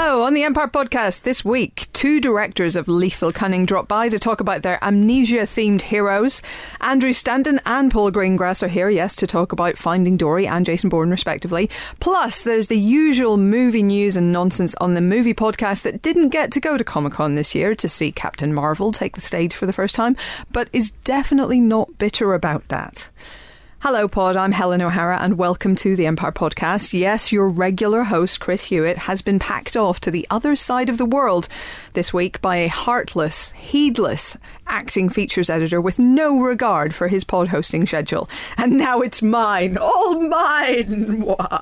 Hello, on the Empire Podcast this week, two directors of Lethal Cunning drop by to talk about their amnesia-themed heroes. Andrew Stanton and Paul Greengrass are here, yes, to talk about Finding Dory and Jason Bourne, respectively. Plus, there's the usual movie news and nonsense on the movie podcast that didn't get to go to Comic-Con this year to see Captain Marvel take the stage for the first time, but is definitely not bitter about that. Hello, Pod. I'm Helen O'Hara, and welcome to the Empire Podcast. Yes, your regular host, Chris Hewitt, has been packed off to the other side of the world this week by a heartless, heedless acting features editor with no regard for his pod hosting schedule. And now it's mine, all mine.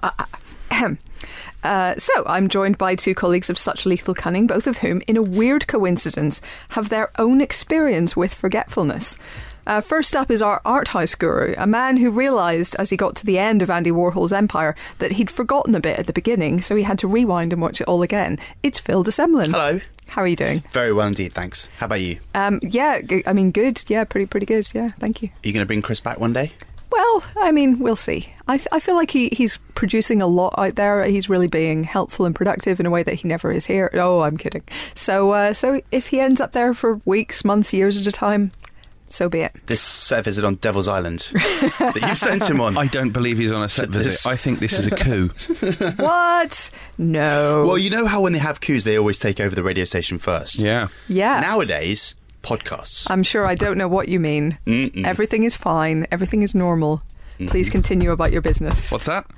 So I'm joined by two colleagues of such lethal cunning, both of whom, in a weird coincidence, have their own experience with forgetfulness. First up is our art house guru, a man who realised as he got to the end of Andy Warhol's Empire that he'd forgotten a bit at the beginning, so he had to rewind and watch it all again. It's Phil de Semlin. Hello. How are you doing? Very well indeed, thanks. How about you? Yeah, I mean, good. Yeah, pretty good. Yeah, thank you. Are you going to bring Chris back one day? Well, I mean, we'll see. I feel like he's producing a lot out there. He's really being helpful and productive in a way that he never is here. Oh, I'm kidding. So if he ends up there for weeks, months, years at a time, so be it. This set visit on Devil's Island that you sent him on. I don't believe he's on a set visit. I think this is a coup. What? No. Well, you know how when they have coups, they always take over the radio station first? Yeah. Yeah. Nowadays, podcasts. I'm sure I don't know what you mean. Everything is fine. Everything is normal. Please continue about your business. What's that?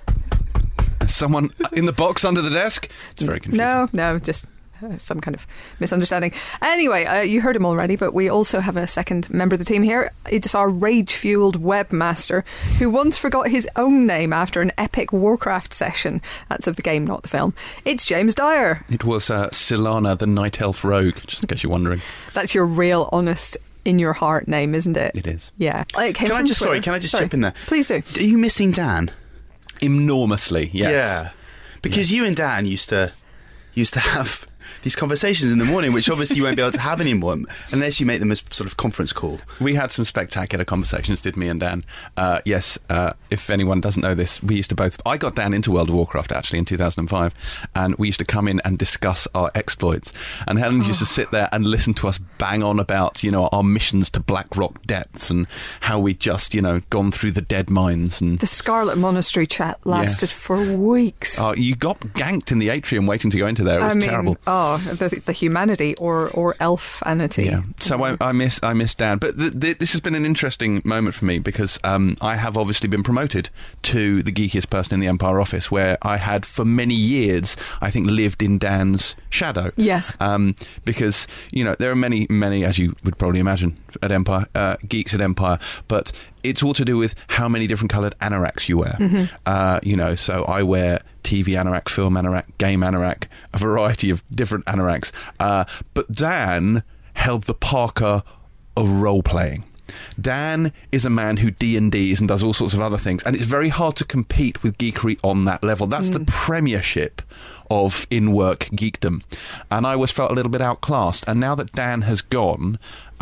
Someone in the box under the desk? It's very confusing. No, just some kind of misunderstanding. Anyway, you heard him already, but we also have a second member of the team here. It's our rage-fueled webmaster who once forgot his own name after an epic Warcraft session. That's of the game, not the film. It's James Dyer. It was Silana, the Night Elf Rogue, just in case you're wondering. That's your real, honest, in-your-heart name, isn't it? It is. Yeah. Can I just jump in there? Please do. Are you missing Dan? Enormously, yes. Yeah. Because you and Dan used to have these conversations in the morning, which obviously you won't be able to have anymore unless you make them as sort of conference call. We had some spectacular conversations, did me and Dan. Yes, if anyone doesn't know this, we used to both... I got Dan into World of Warcraft, actually, in 2005, and we used to come in and discuss our exploits. And Helen used to sit there and listen to us bang on about, our missions to Blackrock Depths and how we just, gone through the dead mines. And the Scarlet Monastery chat lasted for weeks. You got ganked in the atrium waiting to go into there. It was terrible. The humanity or elfanity. Yeah. So I miss Dan. But this has been an interesting moment for me because I have obviously been promoted to the geekiest person in the Empire office, where I had for many years, I think, lived in Dan's shadow. Yes. Because, there are many, as you would probably imagine, at Empire, geeks at Empire, but it's all to do with how many different coloured anoraks you wear. So I wear TV anorak, film anorak, game anorak, a variety of different anoraks. But Dan held the Parker of role-playing. Dan is a man who D&Ds and does all sorts of other things, and it's very hard to compete with geekery on that level. That's the premiership of in-work geekdom. And I always felt a little bit outclassed. And now that Dan has gone,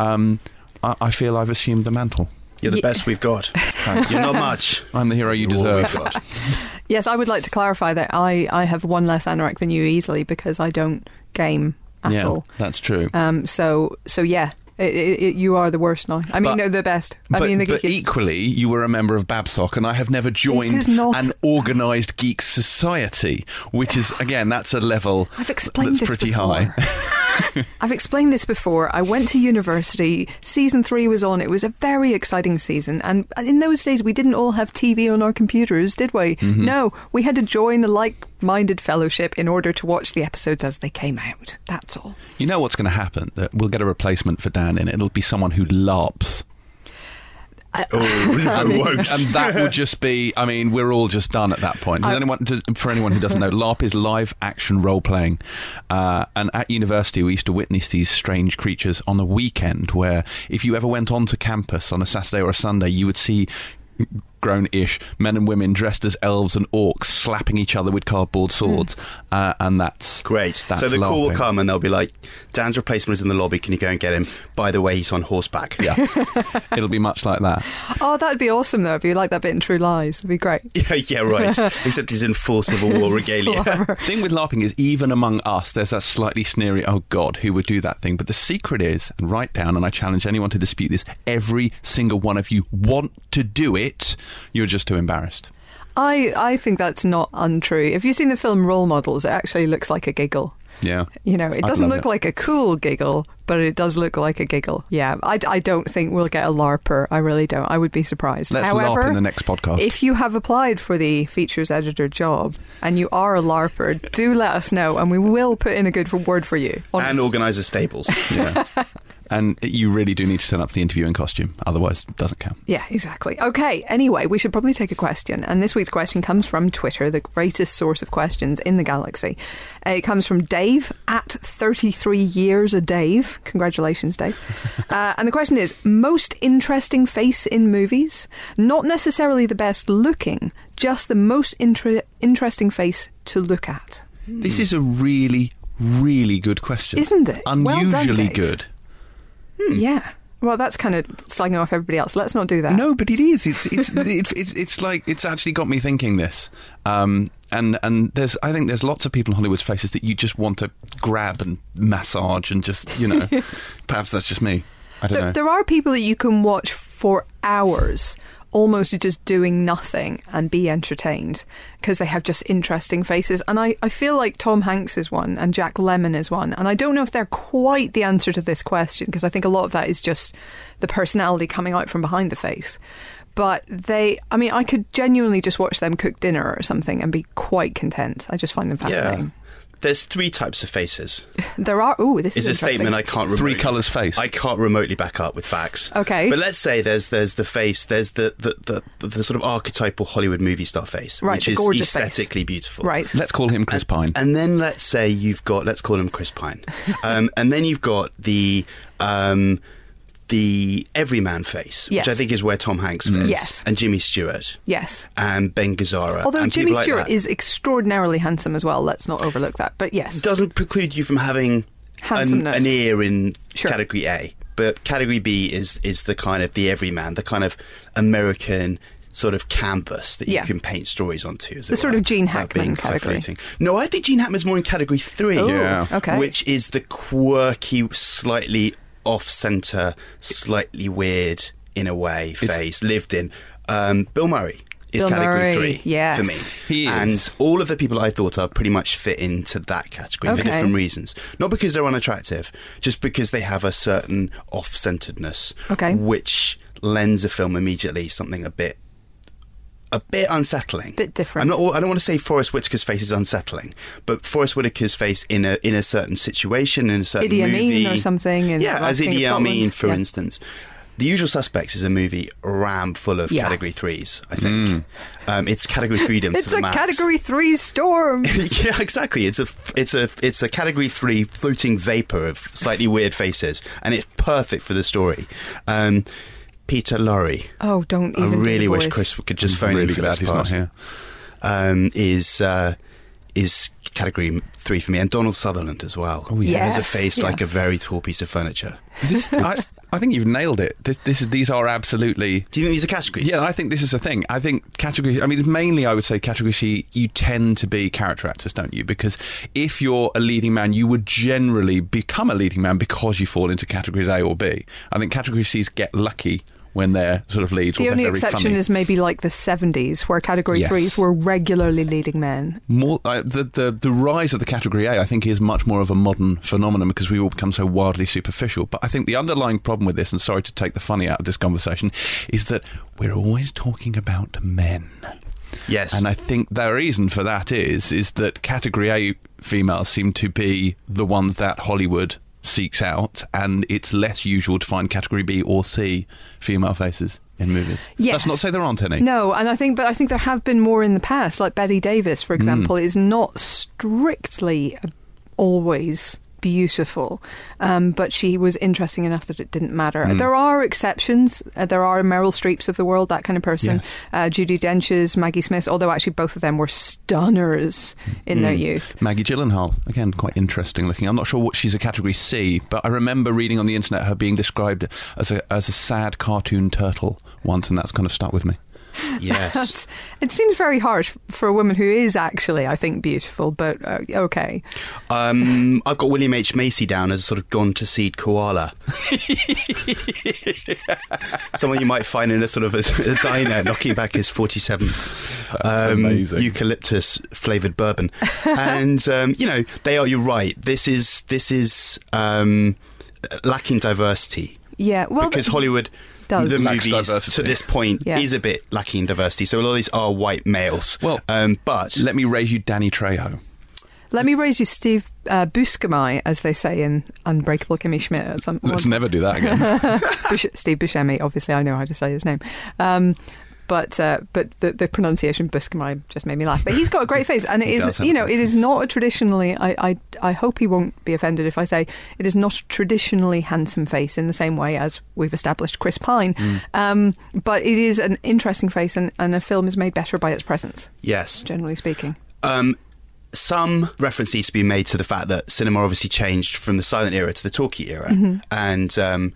I feel I've assumed the mantle. You're the best we've got. You're not much. I'm the hero you deserve. Yes, I would like to clarify that I have one less anorak than you easily because I don't game at all. Yeah, that's true. So yeah. You are the worst now. I mean, the best. But equally, you were a member of Babsock, and I have never joined an organised geek society, which is, again, that's a level that's pretty high. I've explained this before. I went to university. Season 3 was on. It was a very exciting season. And in those days, we didn't all have TV on our computers, did we? Mm-hmm. No, we had to join a like-minded fellowship in order to watch the episodes as they came out. That's all. You know what's going to happen? That we'll get a replacement for Dan in it. It'll be someone who LARPs. And that would just be, we're all just done at that point. For anyone who doesn't know, LARP is live action role playing. And at university, we used to witness these strange creatures on the weekend, where if you ever went onto campus on a Saturday or a Sunday, you would see full-grown-ish men and women dressed as elves and orcs slapping each other with cardboard swords, and that's great. That's so the call will laughing. come and they'll be like, Dan's replacement is in the lobby, can you go and get him? By the way, he's on horseback. Yeah, it'll be much like that. Oh, that'd be awesome, though, if you like that bit in True Lies. It'd be great. Yeah, right. Except he's in full Civil War regalia. The thing with LARPing is, even among us, there's that slightly sneery, oh God, who would do that thing? But the secret is, and write down, and I challenge anyone to dispute this, every single one of you want to do it, you're just too embarrassed. I think that's not untrue. If you've seen the film Role Models, it actually looks like a giggle. Yeah. You know, it I'd doesn't love look it. like a cool giggle, but it does look like a giggle. Yeah, I don't think we'll get a LARPer. I really don't. I would be surprised. Let's However, LARP in the next podcast. if you have applied for the features editor job and you are a LARPer, do let us know and we will put in a good word for you. Honest. And organise the stables. Yeah. And you really do need to turn up for the interview in costume, otherwise it doesn't count. Yeah, exactly. Okay, anyway, we should probably take a question. And this week's question comes from Twitter, the greatest source of questions in the galaxy. It comes from Dave, at 33 years a Dave. Congratulations, Dave. And the question is, most interesting face in movies? Not necessarily the best looking, just the most interesting face to look at. This is a really, really good question. Isn't it? Well done, Unusually Dave. good. Yeah. Well, that's kind of slagging off everybody else. Let's not do that. No, but it is. It's like it's actually got me thinking this. And I think there's lots of people in Hollywood's faces that you just want to grab and massage and just, perhaps that's just me. I don't know. There are people that you can watch for hours, almost just doing nothing and be entertained because they have just interesting faces. And I feel like Tom Hanks is one and Jack Lemmon is one. And I don't know if they're quite the answer to this question because I think a lot of that is just the personality coming out from behind the face. But I could genuinely just watch them cook dinner or something and be quite content. I just find them fascinating. Yeah. There's 3 types of faces. There are. Ooh, this is It's a interesting. statement I can't remotely... 3 colours face. I can't remotely back up with facts. Okay. But let's say there's the face, there's the sort of archetypal Hollywood movie star face, Right, which the is gorgeous face. aesthetically beautiful. Right. Let's call him Chris Pine. And then let's say let's call him Chris Pine. And then you've got the everyman face, Yes. which I think is where Tom Hanks fits. Yes. And Jimmy Stewart. Yes. And Ben Gazzara. Although and Jimmy people like Stewart that. is extraordinarily handsome as well. Let's not overlook that. But yes. Doesn't preclude you from having Handsomeness. an ear in Sure. category A. But category B is the kind of the everyman, the kind of American sort of canvas that you Yeah. can paint stories onto. As The it sort were, of Gene without Hackman being category. highfalutin. No, I think Gene Hackman's more in category 3. Oh, Yeah. okay. Which is the quirky, slightly off-centre, slightly weird, in a way, face lived in. Bill Murray is Bill category Murray, 3 yes. for me. He is. And all of the people I thought of pretty much fit into that category for Okay. different reasons. Not because they're unattractive, just because they have a certain off-centeredness, Okay. which lends a film immediately something a bit unsettling. Bit different. I don't want to say Forrest Whitaker's face is unsettling, but Forrest Whitaker's face in a certain situation, in a certain Idi movie. Amin or something. In Yeah, Last as King of Idi Amin, Scotland. for Yeah. instance. The Usual Suspects is a movie rammed full of Yeah. category 3s, I think. It's category freedom It's to the a max. category 3 storm. Yeah, exactly. It's a category 3 floating vapor of slightly weird faces, and it's perfect for the story. Peter Lorre. Oh, don't I even. really do the wish voice. Chris could just phone in really for glad this he's part. not here. Is category 3 for me, and Donald Sutherland as well. Oh, yeah. He has a Yes, face yeah. like a very tall piece of furniture. I think you've nailed it. These are absolutely... Do you think these are categories? Yeah, I think this is the thing. I think categories... I mean, mainly I would say category C, you tend to be character actors, don't you? Because if you're a leading man, you would generally become a leading man because you fall into categories A or B. I think category Cs get lucky when they're sort of leads. The or only they're very exception funny. is maybe like the 70s, where category Yes. 3s were regularly leading men. More the rise of the category A, I think, is much more of a modern phenomenon because we all become so wildly superficial. But I think the underlying problem with this, and sorry to take the funny out of this conversation, is that we're always talking about men. Yes. And I think the reason for that is that category A females seem to be the ones that Hollywood seeks out, and it's less usual to find category B or C female faces in movies. Yes. That's not to say there aren't any. No, and I think there have been more in the past. Like Betty Davis, for example, is not strictly always beautiful, but she was interesting enough that it didn't matter. There are exceptions. There are Meryl Streeps of the world, that kind of person. Yes. Judi Dench's, Maggie Smith's, although actually both of them were stunners in their youth. Maggie Gyllenhaal, again, quite interesting looking. I'm not sure what she's a category C, but I remember reading on the internet her being described as a sad cartoon turtle once, and that's kind of stuck with me. Yes. It seems very harsh for a woman who is actually, I think, beautiful, but okay. I've got William H. Macy down as a sort of gone-to-seed koala. Someone you might find in a sort of a diner knocking back his 47th amazing. eucalyptus-flavoured bourbon. And, you're right. This is lacking diversity. Yeah, well... Because Hollywood... does. The Lacks movies diversity. to this point is a bit lacking diversity. So a lot of these are white males. Well, but let me raise you Danny Trejo. Let me raise you Steve Buscemi, as they say in Unbreakable Kimmy Schmidt. Let's never do that again. Steve Buscemi, obviously I know how to say his name. But the pronunciation Buscemi just made me laugh. But he's got a great face, and it is not a traditionally. I hope he won't be offended if I say it is not a traditionally handsome face in the same way as we've established Chris Pine. But it is an interesting face, and a film is made better by its presence. Yes, generally speaking. Some reference needs to be made to the fact that cinema obviously changed from the silent era to the talkie era, and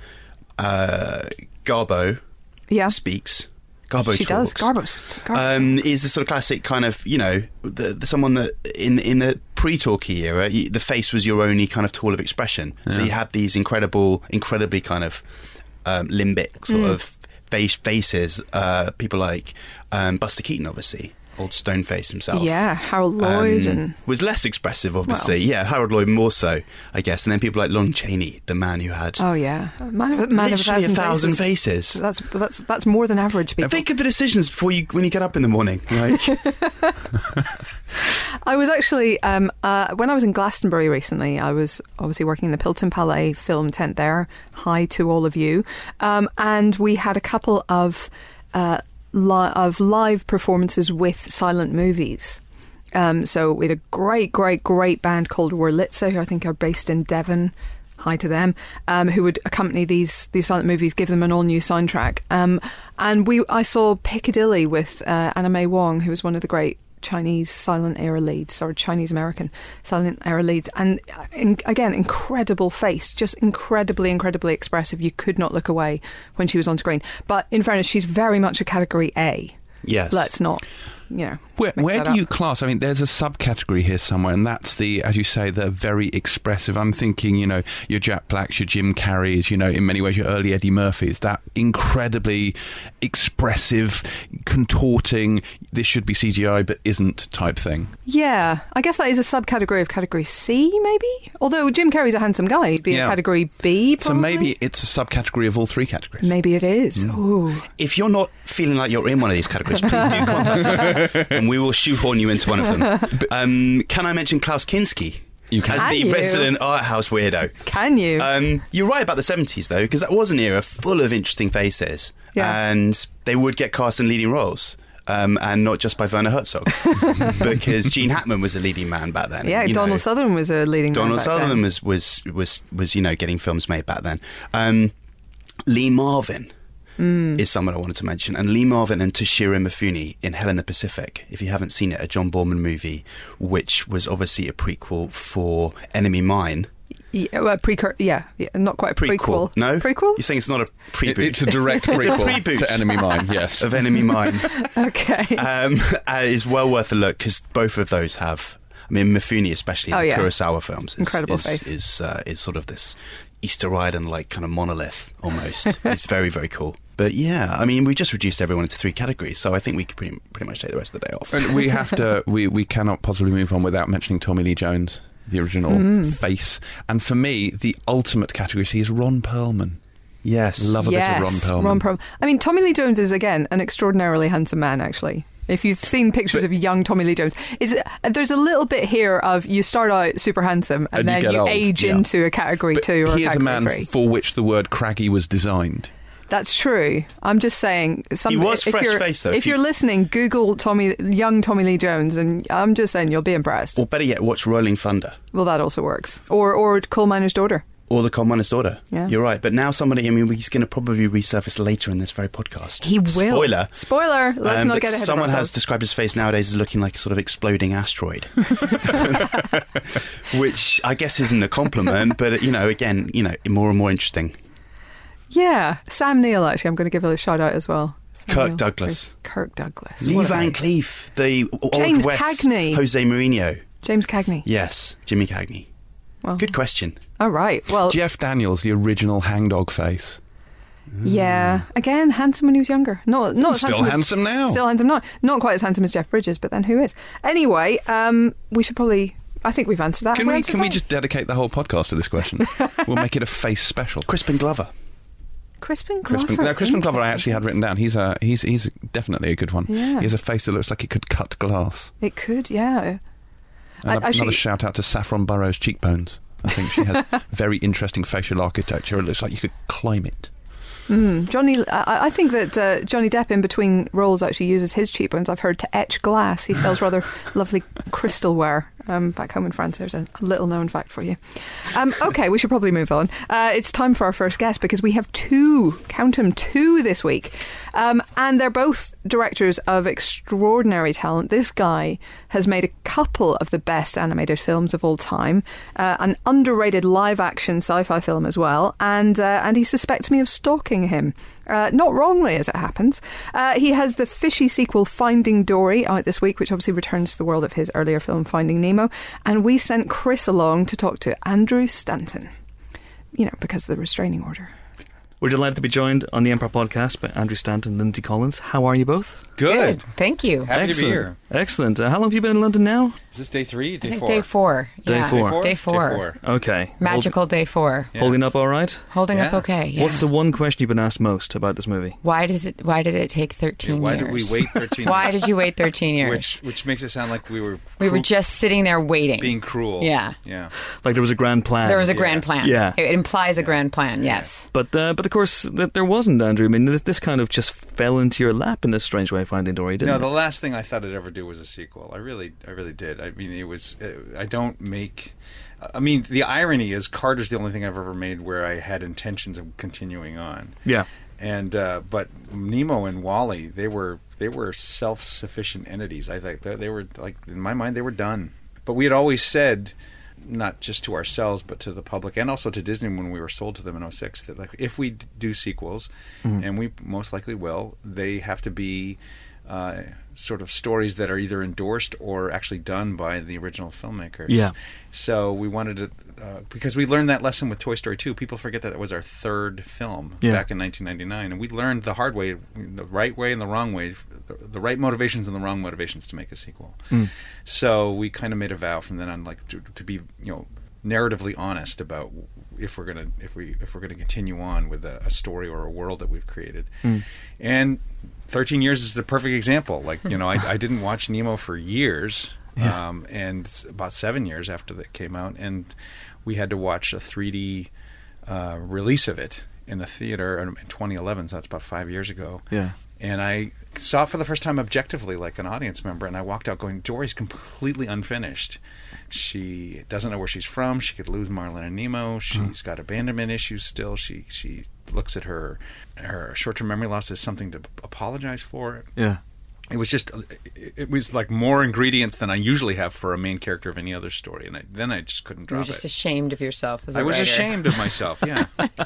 Garbo speaks. Garbo she talks. does. Garbo. Is the sort of classic kind of, the someone that in the pre-talkie era, the face was your only kind of tool of expression. Yeah. So you had these incredibly kind of limbic sort of faces. People like Buster Keaton, obviously. Old Stoneface himself. Yeah, Harold Lloyd was less expressive, obviously. Well, yeah, Harold Lloyd more so, I guess. And then people like Lon Chaney, the man who had man of a thousand faces. That's more than average people. Think of the decisions when you get up in the morning. Like. I was actually when I was in Glastonbury recently, I was obviously working in the Pilton Palais film tent there. Hi to all of you, and we had a couple of live performances with silent movies. So we had a great band called Wurlitzer, who I think are based in Devon. Hi to them, who would accompany these silent movies, give them an all new soundtrack. And I saw Piccadilly with Anna May Wong, who was one of the great Chinese silent era leads, or Chinese American silent era leads, and again, incredible face, just incredibly expressive. You could not look away when she was on screen. But in fairness, she's very much a category A. Yes, let's not. Where do you class? I mean, there's a subcategory here somewhere, and that's the, as you say, the very expressive. I'm thinking, your Jack Blacks, your Jim Carreys, in many ways your early Eddie Murphys, that incredibly expressive, contorting, this should be CGI but isn't type thing. Yeah, I guess that is a subcategory of category C, maybe? Although Jim Carrey's a handsome guy, he'd be a category B, probably? So maybe it's a subcategory of all three categories. Maybe it is. Ooh. If you're not feeling like you're in one of these categories, please do contact us. And we will shoehorn you into one of them. Can I mention Klaus Kinski? You can. As the resident art house weirdo. Can you? You're right about the 70s, though, because that was an era full of interesting faces. Yeah. And they would get cast in leading roles. And not just by Werner Herzog, because Gene Hackman was a leading man back then. Yeah, Donald Sutherland was a leading man. Donald Sutherland was getting films made back then. Lee Marvin is someone I wanted to mention, and Lee Marvin and Toshiro Mifune in Hell in the Pacific. If you haven't seen it, a John Boorman movie, which was obviously a prequel for Enemy Mine. Yeah, not quite a prequel. No? Prequel? You're saying it's not a preboot? It's a direct prequel to Enemy Mine, yes. Of Enemy Mine. Okay. It's well worth a look, because both of those have... I mean, Mifune, especially in the Kurosawa films, is sort of this Easter Island-like kind of monolith, almost. It's very, very cool. But yeah, I mean, we just reduced everyone into three categories, so I think we could pretty much take the rest of the day off. And we have to... we cannot possibly move on without mentioning Tommy Lee Jones, the original face. And for me, the ultimate category C is Ron Perlman. Yes. Love a bit of Ron Perlman. I mean, Tommy Lee Jones is, again, an extraordinarily handsome man, actually. If you've seen pictures of young Tommy Lee Jones, there's a little bit here of you start out super handsome and then you age into a category 2 or a category 3. He is a man for which the word craggy was designed. That's true. I'm just saying. He was fresh-faced, though. If you're listening, Google young Tommy Lee Jones, and I'm just saying you'll be impressed. Or better yet, watch Rolling Thunder. Well, that also works. Or Coal Miner's Daughter. Or The Coal Miner's Daughter. Yeah. You're right. But now somebody, he's going to probably resurface later in this very podcast. He will. Spoiler. Let's not get ahead of Someone ourselves. has described his face nowadays as looking like a sort of exploding asteroid. Which I guess isn't a compliment, but, again, more and more interesting. Yeah. Sam Neill, actually, I'm going to give a shout out as well. Kirk Douglas. Lee Van Cleef. The James Old West Cagney. Jose Mourinho. James Cagney. Yes, Jimmy Cagney. Well, good question. All right. Well, Jeff Daniels, the original hangdog face. Yeah. Again, handsome when he was younger. Not still handsome now. Still handsome now. Not quite as handsome as Jeff Bridges, but then who is? Anyway, we should probably... I think we've answered that. Can we just dedicate the whole podcast to this question? We'll make it a face special. Crispin Glover. Crispin Glover. Crispin Glover I actually had written down. He's definitely a good one. Yeah. He has a face that looks like it could cut glass. It could, yeah. Another shout out to Saffron Burrows' cheekbones. I think she has very interesting facial architecture. It looks like you could climb it. Johnny, I think that Johnny Depp in between roles actually uses his cheekbones, I've heard, to etch glass. He sells rather lovely crystalware back home in France. There's a little known fact for you. Okay, we should probably move on. It's time for our first guest because we have two this week. And they're both directors of extraordinary talent. This guy has made a couple of the best animated films of all time, an underrated live-action sci-fi film as well, and he suspects me of stalking him. Not wrongly, as it happens. He has the fishy sequel Finding Dory out this week, which obviously returns to the world of his earlier film Finding Nemo, and we sent Chris along to talk to Andrew Stanton, because of the restraining order. We're delighted to be joined on the Empire Podcast by Andrew Stanton and Lindsay Collins. How are you both? Good. Thank you. Happy to be here. Excellent. How long have you been in London now? Is this day 3? Day 4? I think day 4. Day 4. Okay. Magical day 4. Yeah. Holding up all right? Holding up okay, yeah. What's the one question you've been asked most about this movie? Why did it take 13 years? Why did we wait 13 years? Why did you wait 13 years? Which makes it sound like we were just sitting there waiting. Being cruel. Yeah. Like there was a grand plan. There was a grand plan. Yeah. It implies a grand plan, yes. But of course, there wasn't, Andrew. I mean, this kind of just fell into your lap in this strange way, Finding Dory, didn't it? No, the last thing I thought I'd ever do was a sequel. I really did. I mean, it was... I don't make... I mean, the irony is Carter's the only thing I've ever made where I had intentions of continuing on. Yeah. And but Nemo and Wall-E, they were self-sufficient entities. I think they were, like, in my mind, they were done. But we had always said, not just to ourselves, but to the public and also to Disney when we were sold to them in 2006, that like if we do sequels, and we most likely will, they have to be sort of stories that are either endorsed or actually done by the original filmmakers. Yeah. So we wanted to, because we learned that lesson with Toy Story 2. People forget that it was our third film back in 1999, and we learned the hard way, the right way and the wrong way, the right motivations and the wrong motivations to make a sequel. So we kind of made a vow from then on, like to be, narratively honest about if we're gonna continue on with a story or a world that we've created. And 13 years is the perfect example. Like, I didn't watch Nemo for years, and about 7 years after that came out, and we had to watch a 3D release of it in a theater in 2011, so that's about 5 years ago. Yeah. And I saw it for the first time objectively, like an audience member, and I walked out going, Dory's completely unfinished. She doesn't know where she's from. She could lose Marlin and Nemo. She's got abandonment issues still. She looks at her short-term memory loss as something to apologize for. Yeah. It was like more ingredients than I usually have for a main character of any other story, and then I just couldn't drop it. You were just ashamed of yourself as a writer. I was ashamed of myself, yeah.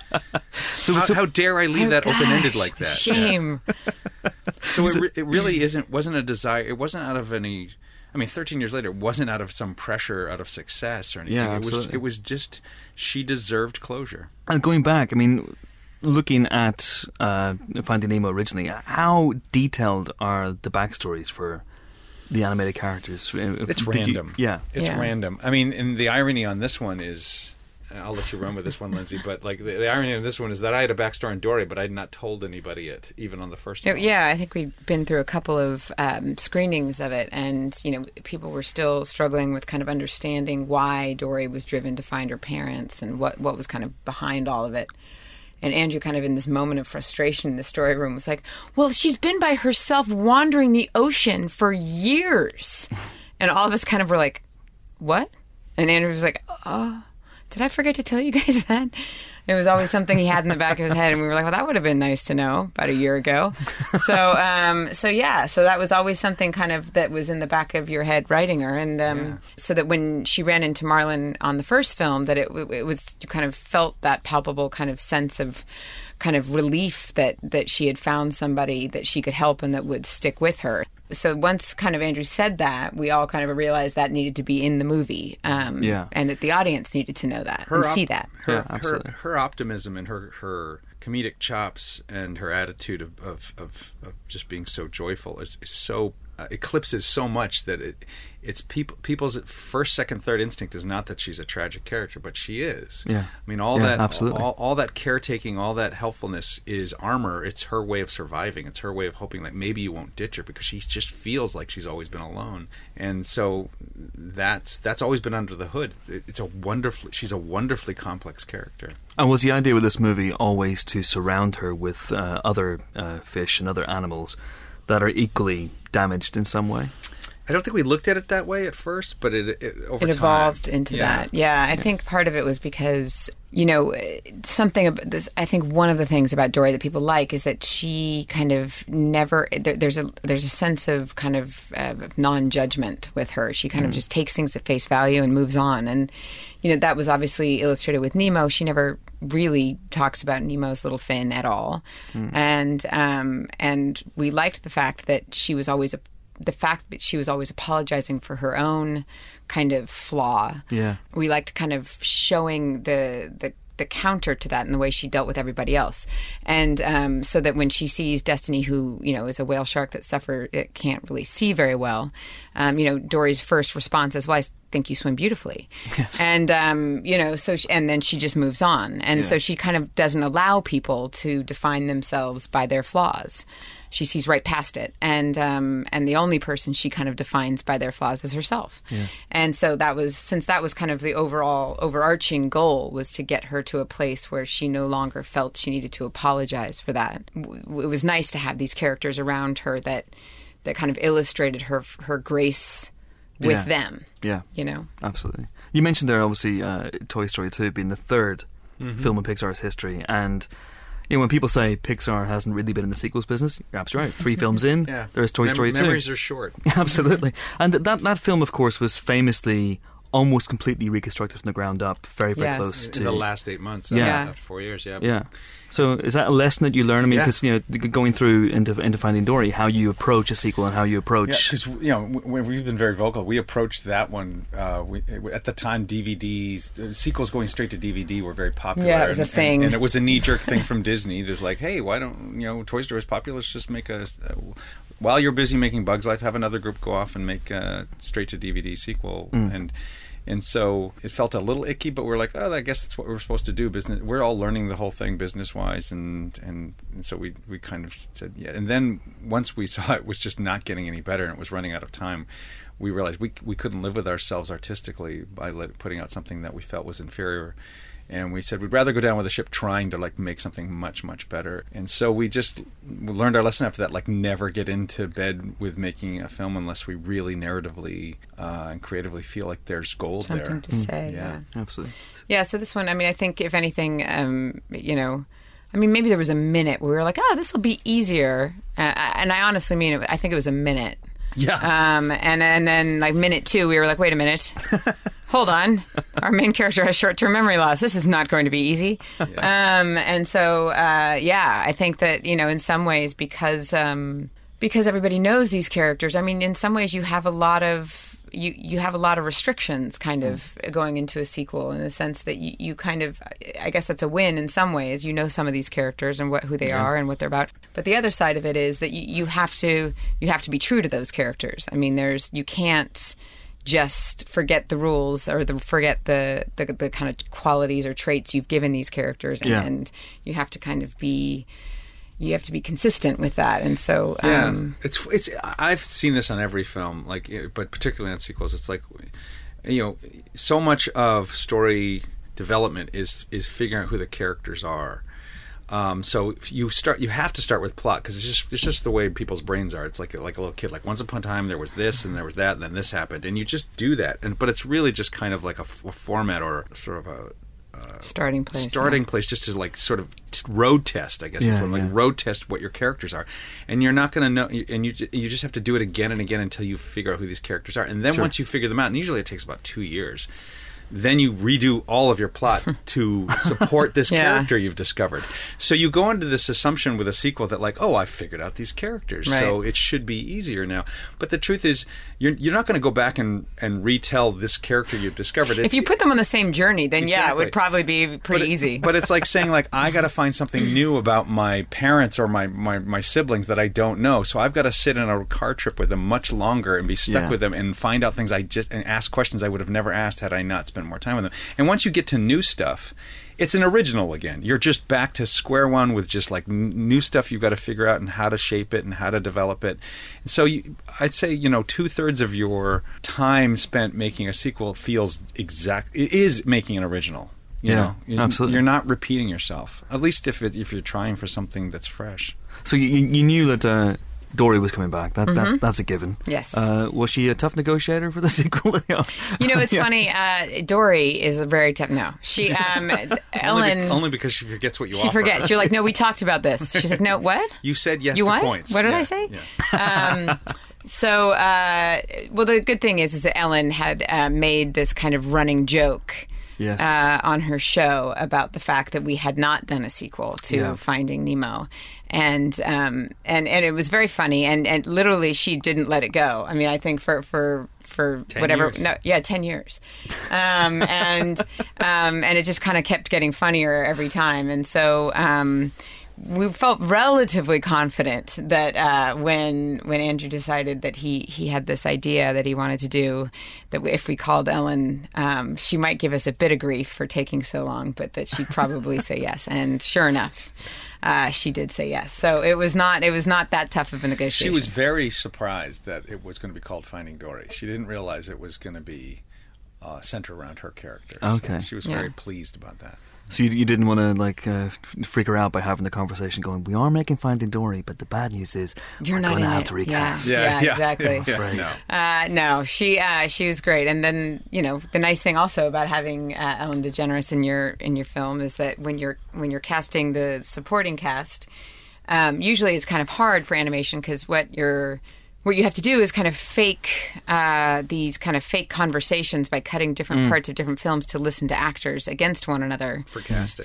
So how dare I leave that open-ended like that? Shame. Yeah. So it really wasn't a desire. It wasn't out of any... I mean, 13 years later, it wasn't out of some pressure, out of success or anything. Yeah, absolutely. It was just she deserved closure. And going back, I mean, looking at Finding Nemo originally, how detailed are the backstories for the animated characters? It's random. It's random. I mean, and the irony on this one is... I'll let you run with this one, Lindsay. But like the irony of this one is that I had a backstory in Dory, but I had not told anybody it, even on the first one. Yeah, I think we'd been through a couple of screenings of it, and people were still struggling with kind of understanding why Dory was driven to find her parents and what was kind of behind all of it. And Andrew, kind of in this moment of frustration in the story room, was like, well, she's been by herself wandering the ocean for years. And all of us kind of were like, what? And Andrew was like, oh, did I forget to tell you guys that? It was always something he had in the back of his head, and we were like, well, that would have been nice to know about a year ago. So that was always something kind of that was in the back of your head writing her. And so that when she ran into Marlon on the first film, that it was, you kind of felt that palpable kind of sense of kind of relief that she had found somebody that she could help and that would stick with her. So once kind of Andrew said that, we all kind of realized that needed to be in the movie, and that the audience needed to know that and see that. Her optimism and her comedic chops and her attitude of just being so joyful is so eclipses so much that it's people's first, second, third instinct is not that she's a tragic character, but she is. Yeah. I mean, all that caretaking, all that helpfulness is armor. It's her way of surviving. It's her way of hoping that maybe you won't ditch her, because she just feels like she's always been alone. And so that's always been under the hood. She's a wonderfully complex character. And was the idea with this movie always to surround her with other fish and other animals that are equally damaged in some way? I don't think we looked at it that way at first, but it evolved into that. Yeah, I think part of it was because, something about this. I think one of the things about Dory that people like is that she kind of never. There's a sense of kind of non-judgment with her. She kind of just takes things at face value and moves on. And that was obviously illustrated with Nemo. She never really talks about Nemo's little fin at all, and we liked the fact that she was always apologizing for her own kind of flaw. Yeah, we liked kind of showing the counter to that in the way she dealt with everybody else, and so that when she sees Destiny, who is a whale shark it can't really see very well, Dory's first response is, "Well, I think you swim beautifully," yes. And and then she just moves on, and so she kind of doesn't allow people to define themselves by their flaws. She sees right past it, and the only person she kind of defines by their flaws is herself. Yeah. And so that was kind of the overarching goal, was to get her to a place where she no longer felt she needed to apologize for that. It was nice to have these characters around her that kind of illustrated her grace with them. Yeah, absolutely. You mentioned there obviously Toy Story 2 being the third film in Pixar's history, and when people say Pixar hasn't really been in the sequels business, you're absolutely right. 3 films in, there's Toy Story 2. Memories are short. Absolutely. And that film, of course, was famously almost completely reconstructed from the ground up, very, very close to... In the last 8 months, after 4 years, Yeah. So is that a lesson that you learn? I mean, because, going through into Finding Dory, how you approach a sequel and how you approach... Yeah, because, we've been very vocal. We approached that one, at the time, DVDs, sequels going straight to DVD were very popular. Yeah, it was a thing. And it was a knee-jerk thing from Disney. Just like, hey, why don't, Toy Story is popular, let's just make while you're busy making Bug's Life, have another group go off and make a straight-to-DVD sequel. And so it felt a little icky, but we're like, oh, I guess that's what we're supposed to do. Business. We're all learning the whole thing business-wise, and so we kind of said, yeah. And then once we saw it was just not getting any better and it was running out of time, we realized we couldn't live with ourselves artistically by putting out something that we felt was inferior. And we said we'd rather go down with the ship trying to make something much, much better. And so we learned our lesson after that, never get into bed with making a film unless we really narratively and creatively feel like there's gold there. Something to say, yeah. Absolutely. Yeah, so this one, I think if anything, maybe there was a minute where we were like, this will be easier. And I honestly mean it, I think it was a minute. Yeah. And then minute 2, we were like, wait a minute. Hold on. Our main character has short-term memory loss. This is not going to be easy. Yeah. And so, I think that, in some ways, because everybody knows these characters, in some ways you have a lot of you have a lot of restrictions kind of going into a sequel, in the sense that you kind of, I guess that's a win in some ways. Some of these characters and who they are and what they're about. But the other side of it is that you have to be true to those characters. You can't just forget the rules or forget the kind of qualities or traits you've given these characters, and you have to kind of be... You have to be consistent with that, and so it's. I've seen this on every film, but particularly on sequels. It's so much of story development is figuring out who the characters are. So you have to start with plot, because it's just the way people's brains are. It's like a little kid. Like, once upon a time there was this and there was that and then this happened, and you just do that. But it's really just kind of like a format, or sort of a starting place, just to like sort of road test, I guess. Road test what your characters are, and you're not going to know, and you just have to do it again and again until you figure out who these characters are. And then once you figure them out, and usually it takes about 2 years, then you redo all of your plot to support this character you've discovered. So you go into this assumption with a sequel that, like, I figured out these characters, so it should be easier now. But the truth is, you're not going to go back and retell this character you've discovered. If you put them on the same journey, then it would probably be pretty easy. But it's like saying, like, I got to find something new about my parents or my siblings that I don't know. So I've got to sit in a car trip with them much longer and be stuck with them and find out things and ask questions I would have never asked had I not spent more time with them. And once you get to new stuff, it's an original again. You're just back to square one with just like new stuff you've got to figure out and how to shape it and how to develop it. And so I'd say 2/3 of your time spent making a sequel is making an original. You know? Absolutely. You're not repeating yourself, at least if you're trying for something that's fresh. So you knew that Dory was coming back. That's a given. Yes. Was she a tough negotiator for the sequel? It's funny. Dory is a very tough. No, she. Ellen. Only because she forgets what you offer. She forgets. You're like, no, we talked about this. She's like, no, what? You said yes to what? Points. What did I say? Yeah. So, the good thing is that Ellen had made this kind of running joke. Yes. On her show about the fact that we had not done a sequel to Finding Nemo, and it was very funny, and literally she didn't let it go. I mean, I think for 10 whatever, years. 10 years, and it just kind of kept getting funnier every time, and so. We felt relatively confident that when Andrew decided that he had this idea that he wanted to do, that if we called Ellen, she might give us a bit of grief for taking so long, but that she'd probably say yes. And sure enough, she did say yes. So it was not that tough of a negotiation. She was very surprised that it was going to be called Finding Dory. She didn't realize it was going to be centered around her character. Okay, so she was very pleased about that. So you didn't want to freak her out by having the conversation going, we are making Finding Dory, but the bad news is we're going to have to recast. Yeah, exactly. No, she was great. And then the nice thing also about having Ellen DeGeneres in your film is that when you're casting the supporting cast, usually it's kind of hard for animation because what you have to do is kind of fake these kind of fake conversations by cutting different parts of different films to listen to actors against one another for casting.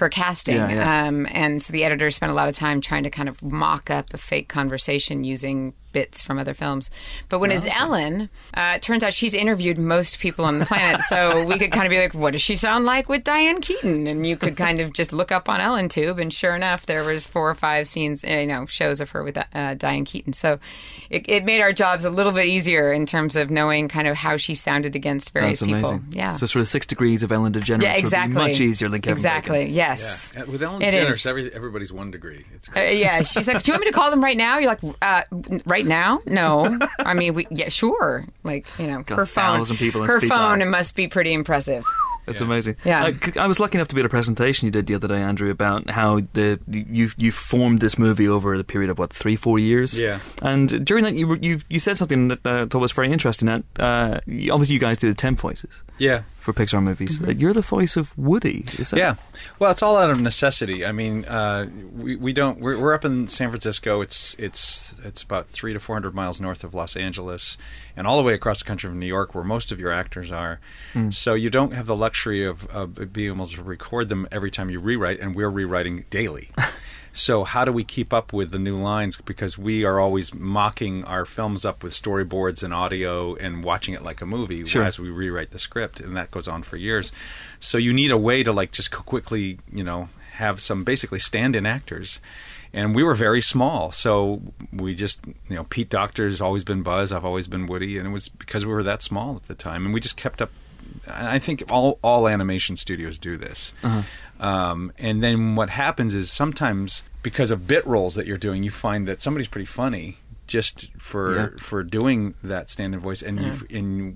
And so the editors spent a lot of time trying to kind of mock up a fake conversation using bits from other films. But when it's Ellen, it turns out she's interviewed most people on the planet, so we could kind of be like, what does she sound like with Diane Keaton? And you could kind of just look up on EllenTube, and sure enough, there was 4 or 5 scenes, shows of her with Diane Keaton. So it made our jobs a little bit easier in terms of knowing kind of how she sounded against various people. That's amazing. Yeah. So sort of 6 degrees of Ellen DeGeneres. Yeah, exactly. Would be much easier than Kevin Exactly. Bacon. Yes. Yeah. With Ellen DeGeneres, everybody's 1 degree. It's crazy. Yeah. She's like, do you want me to call them right now? You're like, right now? No. I mean, sure. Like, her phone. Her phone, it must be pretty impressive. That's amazing. Yeah. I was lucky enough to be at a presentation you did the other day, Andrew, about how you formed this movie over the period of 3-4 years. Yeah. And during that, you said something that I thought was very interesting. That obviously you guys do the temp voices. Yeah. For Pixar movies, you're the voice of Woody. Is that? Yeah. Well, it's all out of necessity. I mean, we don't. We're up in San Francisco. It's about 300 to 400 miles north of Los Angeles, and all the way across the country from New York, where most of your actors are. So you don't have the luxury of being able to record them every time you rewrite, and we're rewriting daily. So how do we keep up with the new lines? Because we are always mocking our films up with storyboards and audio and watching it like a movie as we rewrite the script, and that goes on for years. So you need a way to just quickly, have some basically stand-in actors. And we were very small, so we just, Pete Docter's always been Buzz, I've always been Woody, and it was because we were that small at the time, and we just kept up. I think all animation studios do this. And then what happens is sometimes because of bit rolls that you're doing, you find that somebody's pretty funny, just for doing that stand-in voice, and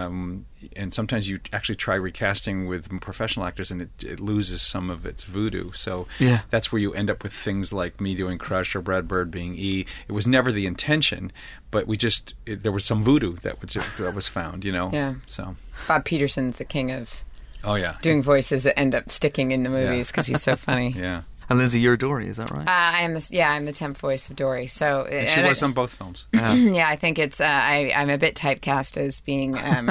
and sometimes you actually try recasting with professional actors, and it loses some of its voodoo. So that's where you end up with things like me doing Crush or Brad Bird being E. It was never the intention, but there was some voodoo that was found, Yeah. So Bob Peterson's the king of doing voices that end up sticking in the movies because he's so funny. Yeah. And Lindsay, you're Dory, is that right? I'm the temp voice of Dory. So and she was on both films. Yeah, I think it's I'm a bit typecast as being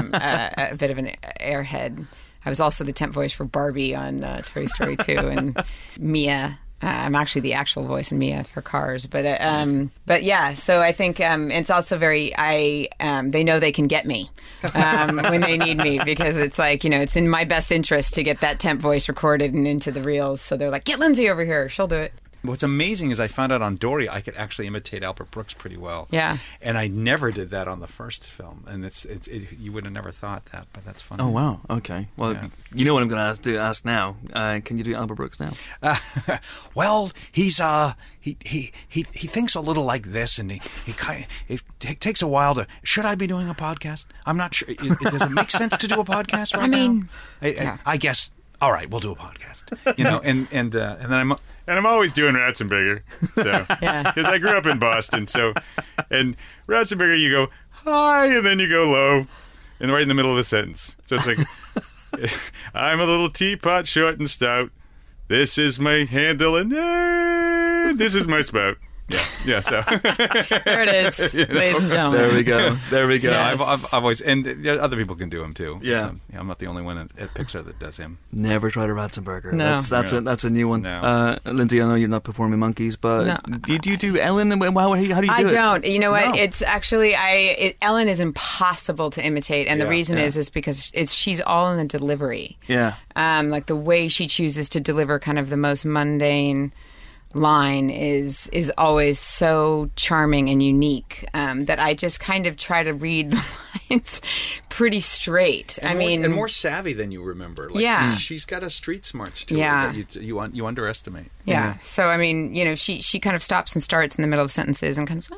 a bit of an airhead. I was also the temp voice for Barbie on Toy Story 2, and Mia. I'm actually the actual voice in Mia for Cars, but yeah. So I think it's also very. They know they can get me when they need me, because it's like, it's in my best interest to get that temp voice recorded and into the reels. So they're like, get Lindsay over here, she'll do it. What's amazing is I found out on Dory I could actually imitate Albert Brooks pretty well. Yeah. And I never did that on the first film. And you would have never thought that, but that's funny. Oh, wow. Okay. Well, you know what I'm going to ask now. Can you do Albert Brooks now? Well, he's he thinks a little like this, and it takes a while to. Should I be doing a podcast? I'm not sure. Does it make sense to do a podcast right now? I guess. All right, we'll do a podcast. And then I'm always doing Ratzenberger, because I grew up in Boston. So, and Ratzenberger, you go hi, and then you go low, and right in the middle of the sentence. So it's like, I'm a little teapot, short and stout. This is my handle, and this is my spout. Yeah. So there it is, ladies and gentlemen. There we go. Yes. I've always, and other people can do him too. Yeah. I'm not the only one at Pixar that does him. Never tried a Ratzenberger. No. That's a new one. No. Lindsay, I know you're not performing monkeys, but do you do Ellen? How do you do it? I don't. You know what? No. It's actually Ellen is impossible to imitate, and the reason is because she's all in the delivery. Yeah. Like the way she chooses to deliver kind of the most mundane line is always so charming and unique that I just kind of try to read the lines pretty straight. And more savvy than you remember. She's got a street smarts to her that you underestimate. Yeah. So she kind of stops and starts in the middle of sentences and kind of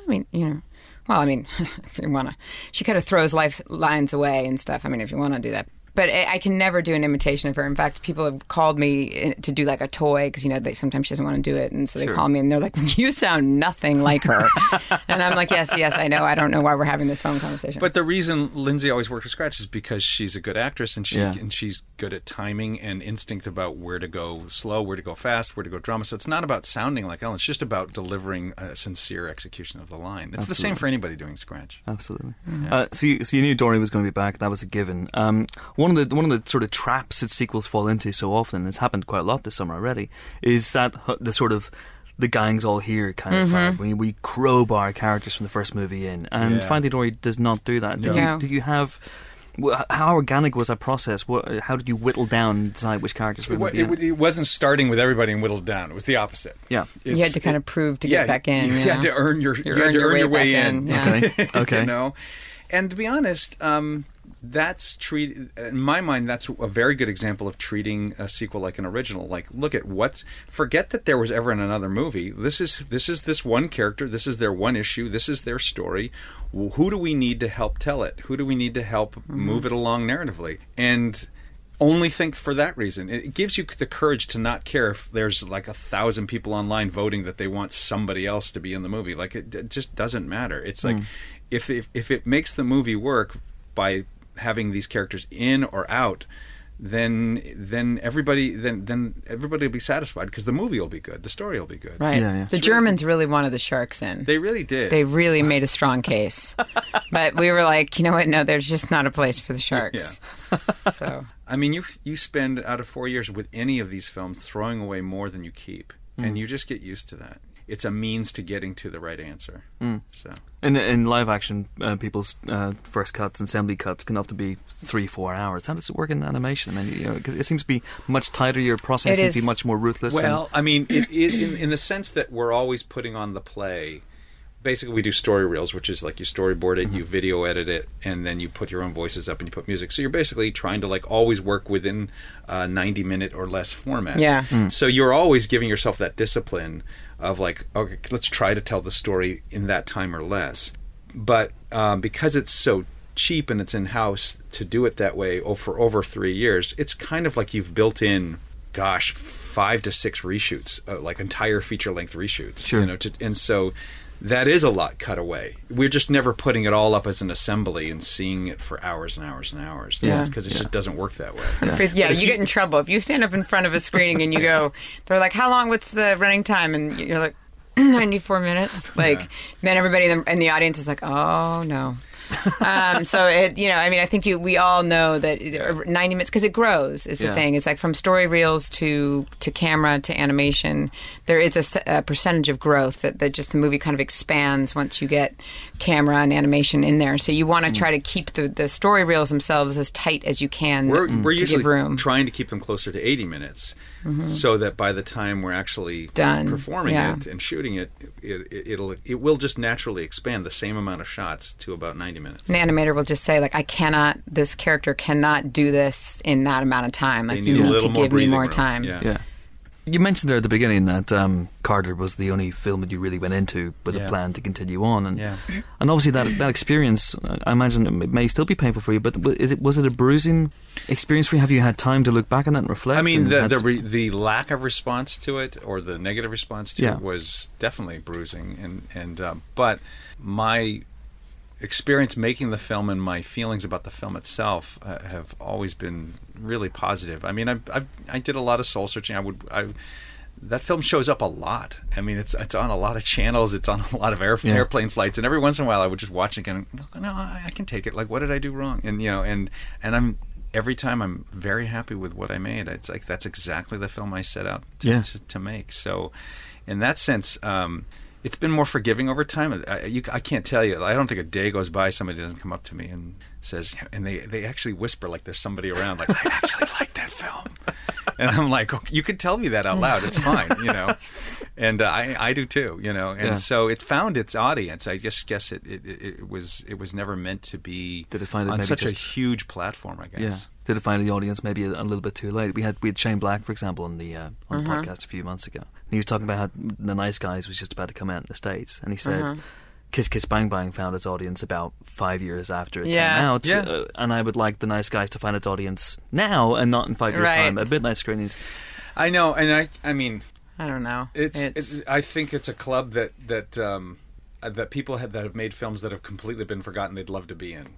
if you want to, she kind of throws life lines away and stuff. If you want to do that. But I can never do an imitation of her. In fact, people have called me to do like a toy because, sometimes she doesn't want to do it. And so they call me and they're like, you sound nothing like her. And I'm like, yes, I know. I don't know why we're having this phone conversation. But the reason Lindsay always works with Scratch is because she's a good actress and she's good at timing and instinct about where to go slow, where to go fast, where to go drama. So it's not about sounding like Ellen. It's just about delivering a sincere execution of the line. It's the same for anybody doing Scratch. Absolutely. Yeah. So you knew Dory was going to be back. That was a given. One of the sort of traps that sequels fall into so often, and it's happened quite a lot this summer already, is that the sort of the gang's all here kind of vibe, when we crowbar characters from the first movie in, and Finding Dory does not do that. Did you have? How organic was that process? How did you whittle down and decide which characters were going to be in? It wasn't starting with everybody and whittled down. It was the opposite. Yeah, you had to kind of prove to get back in. You had to earn your way in. Yeah. Okay. And to be honest, that's in my mind, that's a very good example of treating a sequel like an original. Like, forget that there was ever in another movie. This is this one character. This is their one issue. This is their story. Who do we need to help tell it? Who do we need to help move it along narratively? And only think for that reason. It gives you the courage to not care if there's like 1,000 people online voting that they want somebody else to be in the movie. Like, it just doesn't matter. It's like if it makes the movie work by having these characters in or out, then everybody will be satisfied because the movie will be good, the story will be good. Right. Yeah. The Germans really wanted the sharks in. They really did. They really made a strong case. But we were like, you know what? No, there's just not a place for the sharks. Yeah. So you spend out of 4 years with any of these films throwing away more than you keep, and you just get used to that. It's a means to getting to the right answer. So, in live action, people's first cuts and assembly cuts can often be 3-4 hours. How does it work in animation? It seems to be much tighter. Your process seems to be much more ruthless. Well, in the sense that we're always putting on the play basically we do story reels, which is like you storyboard it, you video edit it, and then you put your own voices up and you put music. So you're basically trying to like always work within a 90-minute or less format. Yeah. So you're always giving yourself that discipline of like, okay, let's try to tell the story in that time or less. But because it's so cheap and it's in-house to do it that way for over 3 years, it's kind of like you've built in, 5 to 6 reshoots, like entire feature-length reshoots. Sure. And so that is a lot cut away. We're just never putting it all up as an assembly and seeing it for hours and hours and hours. Because it just doesn't work that way. Yeah, you get in trouble. If you stand up in front of a screening and you go, they're like, how long, what's the running time? And you're like, 94 minutes. Like, then everybody in the audience is like, oh, no. So I think we all know that 90 minutes, because it grows is the thing. It's like from story reels to camera to animation, there is a percentage of growth that just the movie kind of expands once you get camera and animation in there. So you want to try to keep the story reels themselves as tight as you can. We're to usually give room. Trying to keep them closer to 80 minutes, so that by the time we're actually done performing it and shooting it, it will just naturally expand the same amount of shots to about 90 minutes. An animator will just say, like, this character cannot do this in that amount of time. Like, you need to give me more time. Yeah. You mentioned there at the beginning that Carter was the only film that you really went into with a plan to continue on, and obviously that experience, I imagine it may still be painful for you. But was it a bruising experience for you? Have you had time to look back on that and reflect? I mean, the lack of response to it, or the negative response to it, was definitely bruising, but my experience making the film and my feelings about the film itself have always been really positive. I mean, I did a lot of soul searching. That film shows up a lot. I mean, it's on a lot of channels. It's on a lot of airplane flights. And every once in a while, I would just watch it and go, no, I can take it. Like, what did I do wrong? And and every time I'm very happy with what I made. It's like that's exactly the film I set out to make. So, in that sense, it's been more forgiving over time. I can't tell you. I don't think a day goes by somebody doesn't come up to me and says, and they actually whisper like there's somebody around, like, I actually like that film. And I'm like, okay, you could tell me that out loud. It's fine, And I do too, And so it found its audience. I just guess it was never meant to be on such a huge platform, I guess. Yeah. Did it find the audience maybe a little bit too late? We had Shane Black, for example, on the podcast a few months ago. And he was talking about how The Nice Guys was just about to come out in the States, and he said Kiss Kiss Bang Bang found its audience about 5 years after it came out. And I would like The Nice Guys to find its audience now and not in 5 years' time at midnight screenings. I know, and I mean, I don't know. I think it's a club that people that have made films that have completely been forgotten they'd love to be in.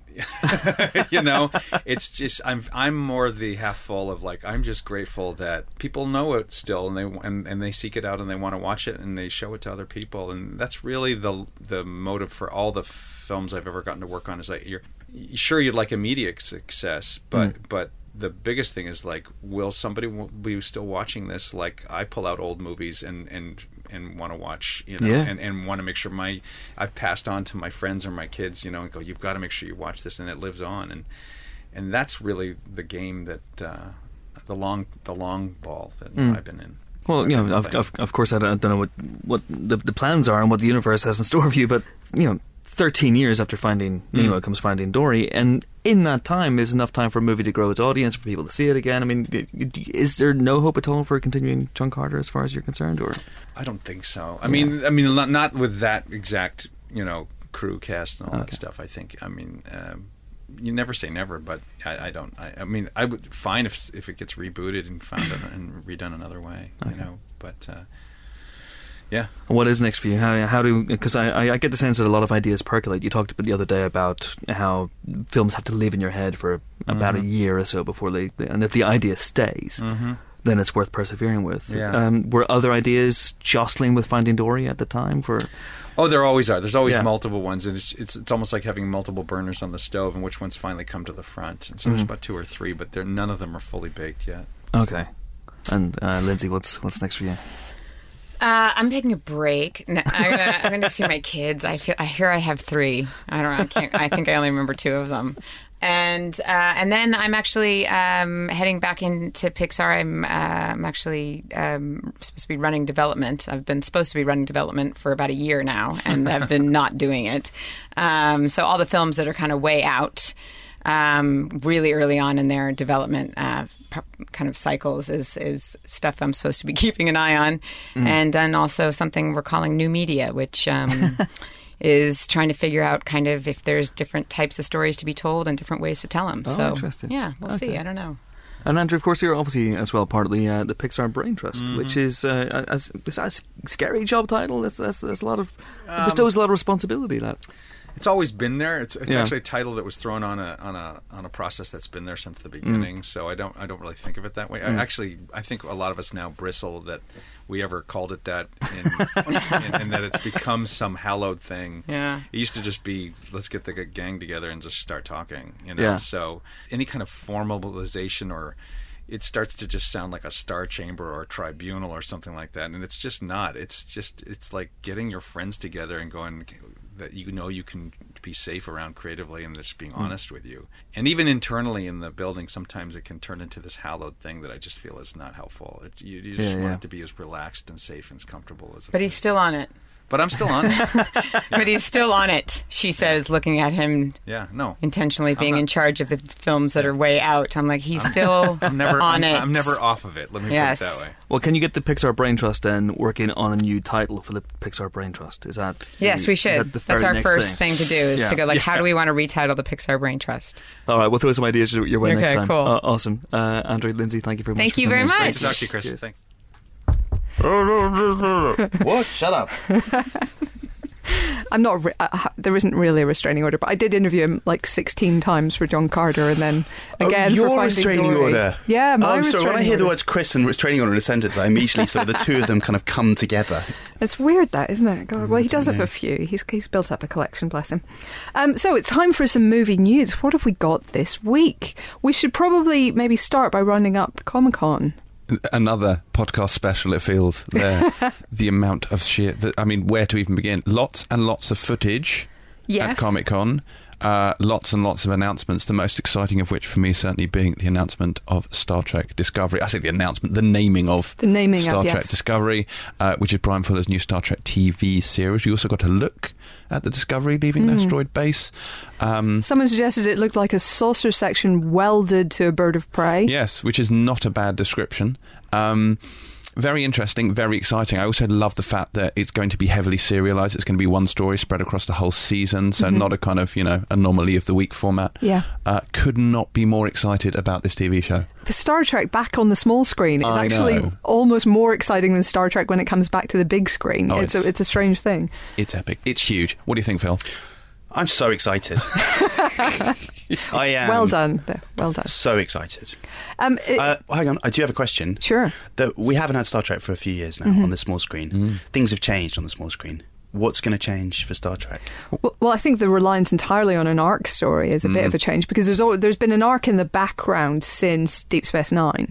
It's just I'm more the half full of like, I'm just grateful that people know it still, and they seek it out and they want to watch it and they show it to other people, and that's really the motive for all the films I've ever gotten to work on. Is like, you'd like immediate success, but the biggest thing is like, will somebody be still watching this? Like, I pull out old movies and want to watch, and want to make sure I've passed on to my friends or my kids, and go, you've got to make sure you watch this, and it lives on, and that's really the game that the long ball that I've been in. Well, of course, I don't know what the plans are and what the universe has in store for you, but 13 years after finding Nemo comes Finding Dory, and in that time is enough time for a movie to grow its audience, for people to see it again. I mean, is there no hope at all for continuing John Carter as far as you're concerned, or? I don't think so. I mean, not with that exact, crew cast and all that stuff. I think. I mean, you never say never, but I don't. I mean, I would fine if it gets rebooted and found and redone another way, But. Yeah. What is next for you? How do? Because I get the sense that a lot of ideas percolate. You talked about the other day about how films have to live in your head for about a year or so before and if the idea stays, then it's worth persevering with. Yeah. Were other ideas jostling with Finding Dory at the time? Oh, there always are. There's always multiple ones, and it's almost like having multiple burners on the stove, and which ones finally come to the front. And so there's about 2 or 3, but none of them are fully baked yet. Okay. And Lindsay, what's next for you? I'm taking a break. No, I'm gonna see my kids. I hear I have 3. I don't know. I think I only remember 2 of them. And then I'm actually heading back into Pixar. I'm actually supposed to be running development. I've been supposed to be running development for about a year now, and I've been not doing it. So all the films that are kind of way out, really early on in their development kind of cycles is stuff I'm supposed to be keeping an eye on. And then also something we're calling new media, which... is trying to figure out kind of if there's different types of stories to be told and different ways to tell them. So, interesting. Yeah, we'll see. I don't know. And Andrew, of course, you're obviously as well part of the Pixar Brain Trust, which is a scary job title. There's a lot of bestows a lot of responsibility. That it's always been there. It's actually a title that was thrown on a process that's been there since the beginning. So I don't really think of it that way. I think a lot of us now bristle that we ever called it that, and that it's become some hallowed thing. Yeah. It used to just be, let's get the gang together and just start talking. Yeah. So any kind of formalization or it starts to just sound like a star chamber or a tribunal or something like that, and it's just not. It's like getting your friends together and going that you can be safe around creatively and just being honest with you. And even internally in the building, sometimes it can turn into this hallowed thing that I just feel is not helpful. You just want it to be as relaxed and safe and as comfortable as. But he's still on it. But I'm still on it. But he's still on it, she says, looking at him intentionally being in charge of the films that are way out. I'm like, he's still on it. I'm never off of it, let me put it that way. Well, can you get the Pixar Brain Trust then working on a new title for the Pixar Brain Trust? Is that... Yes, we should. That's our first thing to do, is to go like, how do we want to retitle the Pixar Brain Trust? All right, we'll throw some ideas your way next time. Cool. Awesome. Andrew, Lindsay, thank you very much. Thank you very much. Great to talk to you, Chris. Cheers. Thanks. What? Shut up. I'm not. There isn't really a restraining order, but I did interview him like 16 times for John Carter, and then again your for Finding restraining Dory. order. Yeah, my I'm sorry. restraining When I hear the order. words Chris and restraining order in a sentence, I immediately sort of the two of them kind of come together. It's weird, that, isn't it? God, well, he does have a few. He's built up a collection, bless him. So it's time for some movie news. What have we got this week? We should probably maybe start by rounding up Comic-Con. Another podcast special, it feels, there. The amount of where to even begin? Lots and lots of footage at Comic-Con. Lots and lots of announcements, the most exciting of which for me certainly being the announcement of Star Trek Discovery. I say the naming of Star Trek Discovery, which is Brian Fuller's new Star Trek TV series. We also got a look at the Discovery leaving an asteroid base. Someone suggested it looked like a saucer section welded to a bird of prey. Yes, which is not a bad description. Very interesting, very exciting. I also love the fact that it's going to be heavily serialised. It's going to be one story spread across the whole season, so not a kind of, anomaly of the week format. Yeah. Could not be more excited about this TV show. For Star Trek back on the small screen is actually almost more exciting than Star Trek when it comes back to the big screen. It's a strange thing. It's epic. It's huge. What do you think, Phil? I'm so excited. I am. Well done. Well done. So excited. Hang on, I do have a question. Sure. We haven't had Star Trek for a few years now on the small screen. Things have changed on the small screen. What's going to change for Star Trek? Well, I think the reliance entirely on an arc story is a bit of a change, because there's been an arc in the background since Deep Space Nine.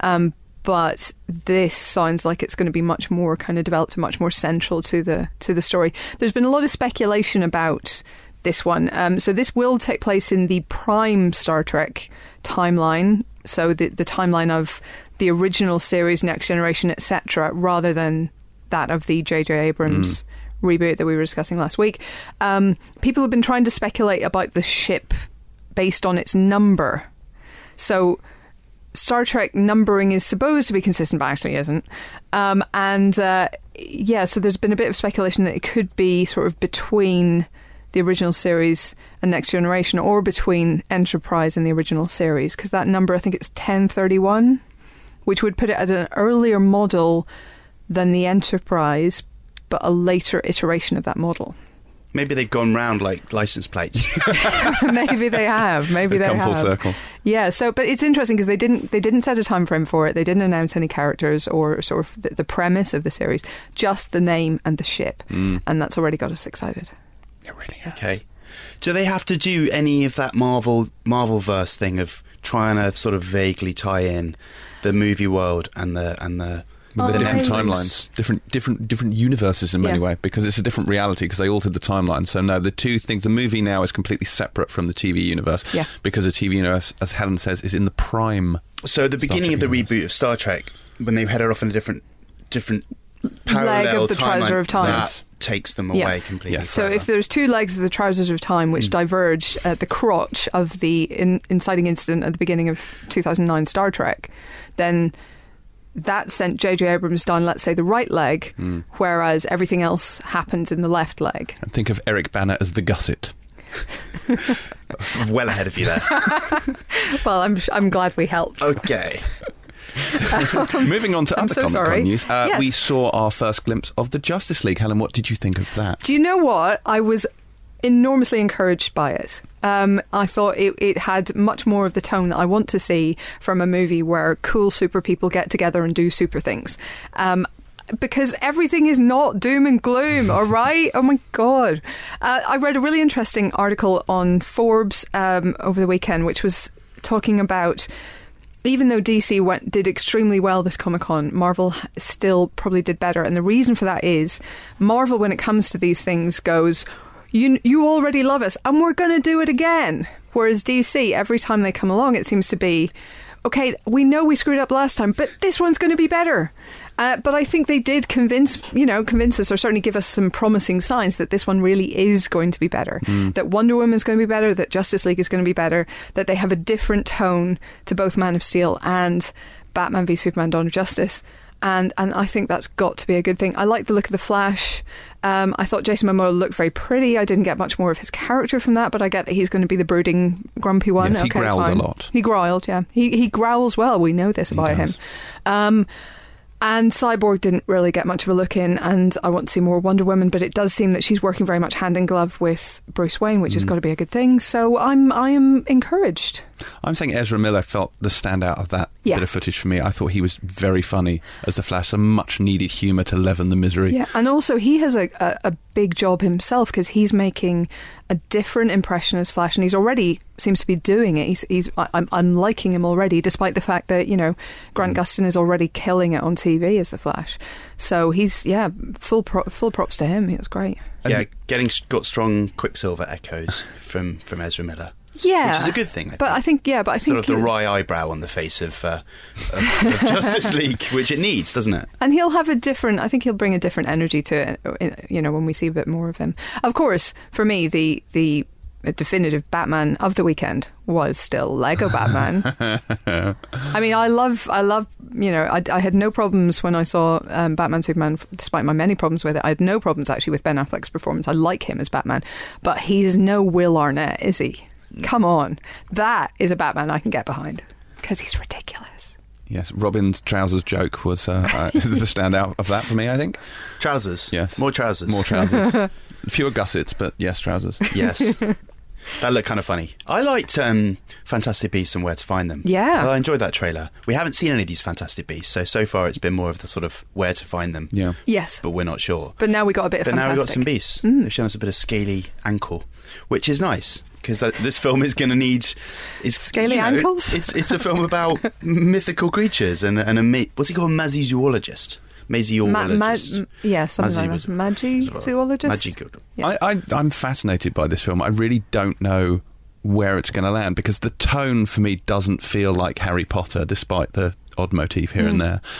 But this sounds like it's going to be much more kind of developed and much more central to the story. There's been a lot of speculation about this one. So this will take place in the Prime Star Trek timeline, so the timeline of the original series, Next Generation, etc., rather than that of the J.J. Abrams reboot that we were discussing last week. People have been trying to speculate about the ship based on its number. So Star Trek numbering is supposed to be consistent, but actually isn't. So there's been a bit of speculation that it could be sort of between the original series and Next Generation, or between Enterprise and the original series, because that number, I think it's 1031, which would put it at an earlier model than the Enterprise, but a later iteration of that model. Maybe they've gone round like license plates. Maybe they have. Maybe they have. Come full circle. Yeah. So, but it's interesting because they didn't set a time frame for it. They didn't announce any characters or sort of the premise of the series. Just the name and the ship, and that's already got us excited. It really has. Okay. Do they have to do any of that Marvel-verse thing of trying to sort of vaguely tie in the movie world and the With different timelines, different universes in many ways, because it's a different reality because they altered the timeline. So no, the two things, the movie now is completely separate from the TV universe, because the TV universe, as Helen says, is in the prime. So at the beginning of the reboot of Star Trek, when they headed off in a different parallel leg of the Trouser of Time, that takes them away completely. Yes. So if there's two legs of the Trousers of Time which diverged at the crotch of the inciting incident at the beginning of 2009 Star Trek, then that sent J.J. Abrams down, let's say, the right leg, whereas everything else happens in the left leg. And think of Eric Bana as the gusset. Well ahead of you there. Well, I'm glad we helped. Okay. Moving on to other Comic-Con news, Yes. we saw our first glimpse of the Justice League. Helen, what did you think of that? Do you know what? I was enormously encouraged by it. I thought it had much more of the tone that I want to see from a movie where cool super people get together and do super things. Because everything is not doom and gloom, all right? Oh my God. I read a really interesting article on Forbes over the weekend, which was talking about, even though DC did extremely well this Comic-Con, Marvel still probably did better. And the reason for that is Marvel, when it comes to these things, goes, you already love us and we're going to do it again. Whereas DC, every time they come along, it seems to be, okay, we know we screwed up last time, but this one's going to be better. But I think they did convince us, or certainly give us some promising signs that this one really is going to be better. That Wonder Woman is going to be better, that Justice League is going to be better, that they have a different tone to both Man of Steel and Batman v Superman: Dawn of Justice. And I think that's got to be a good thing. I like the look of the Flash. I thought Jason Momoa looked very pretty. I didn't get much more of his character from that, but I get that he's going to be the brooding, grumpy one. Yes, he growled a lot. He growled, yeah. He growls well. We know this about him. And Cyborg didn't really get much of a look in, and I want to see more Wonder Woman, but it does seem that she's working very much hand in glove with Bruce Wayne, which has got to be a good thing. So I am encouraged. I'm saying Ezra Miller felt the standout of that bit of footage for me. I thought he was very funny as the Flash, some much needed humour to leaven the misery. Yeah, and also he has a big job himself, because he's making a different impression as Flash, and he's already seems to be doing it. I'm liking him already, despite the fact that, Grant Gustin is already killing it on TV as the Flash. So he's full props to him. It was great. Yeah, got strong Quicksilver echoes from Ezra Miller. Yeah, which is a good thing. I think sort of the wry eyebrow on the face of Justice League, which it needs, doesn't it? And he'll have I think he'll bring a different energy to it, when we see a bit more of him. Of course, for me, the definitive Batman of the weekend was still Lego Batman. I mean, I love. I had no problems when I saw Batman Superman, despite my many problems with it. I had no problems actually with Ben Affleck's performance. I like him as Batman, but he's no Will Arnett, is he? Come on. That is a Batman I can get behind, because he's ridiculous. Yes, Robin's trousers joke was the standout of that for me, I think. Trousers? Yes. More trousers. More trousers. Fewer gussets, but yes, trousers. Yes. That looked kind of funny. I liked Fantastic Beasts and Where to Find Them. Yeah. I enjoyed that trailer. We haven't seen any of these Fantastic Beasts, so far it's been more of the sort of where to find them. Yeah. Yes. But we're not sure. But now we got a bit of Fantastic. But now we've got some beasts. They've shown us a bit of scaly ankle, which is nice, because this film is going to need... Scaly ankles? It's a film about mythical creatures and what's he called? Mazizoologist. Maziologist. Something like that. Magizoologist? Yeah. I'm fascinated by this film. I really don't know where it's going to land, because the tone for me doesn't feel like Harry Potter, despite the odd motif here and there.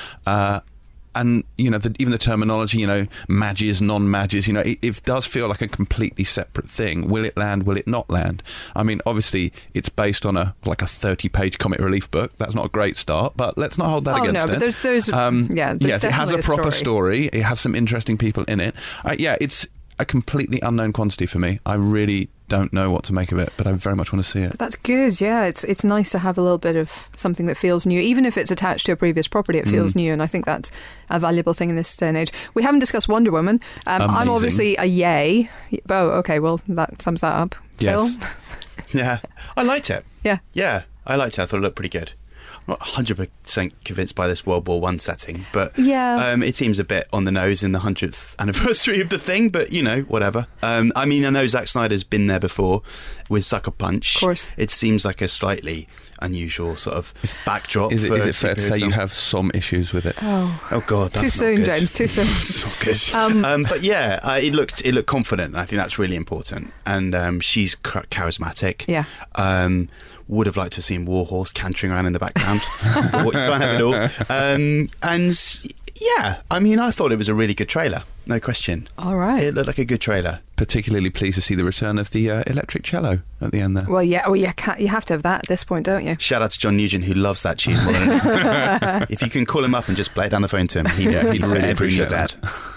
And, even the terminology, mages, non-mages, it does feel like a completely separate thing. Will it land? Will it not land? I mean, obviously, it's based on a 30-page comic relief book. That's not a great start, but let's not hold that against it. But there's yes, it has a proper story. It has some interesting people in it. It's a completely unknown quantity for me. I really don't know what to make of it, but I very much want to see it. But that's good, yeah. It's nice to have a little bit of something that feels new. Even if it's attached to a previous property, it feels new, and I think that's a valuable thing in this day and age. We haven't discussed Wonder Woman. I'm obviously a yay. Oh, okay, well, that sums that up. Yes. Phil? Yeah. I liked it. Yeah. Yeah, I liked it. I thought it looked pretty good. I'm not 100% convinced by this World War I setting, but it seems a bit on the nose in the 100th anniversary of the thing, but, whatever. I mean, I know Zack Snyder's been there before with Sucker Punch. Of course. It seems like a slightly unusual sort of backdrop. Is it fair to say you have some issues with it? Oh God, that's too soon, good. James. Too soon. It's not good. But yeah, it looked confident. I think that's really important. And she's charismatic. Yeah. Would have liked to have seen Warhorse cantering around in the background. But you can't have it all. And yeah, I mean, I thought it was a really good trailer. No question. All right. It looked like a good trailer. Particularly pleased to see the return of the electric cello at the end there. Well, yeah. Well, you have to have that at this point, don't you? Shout out to John Nugent, who loves that tune more than anything. If you can call him up and just play it down the phone to him, he'd really appreciate that.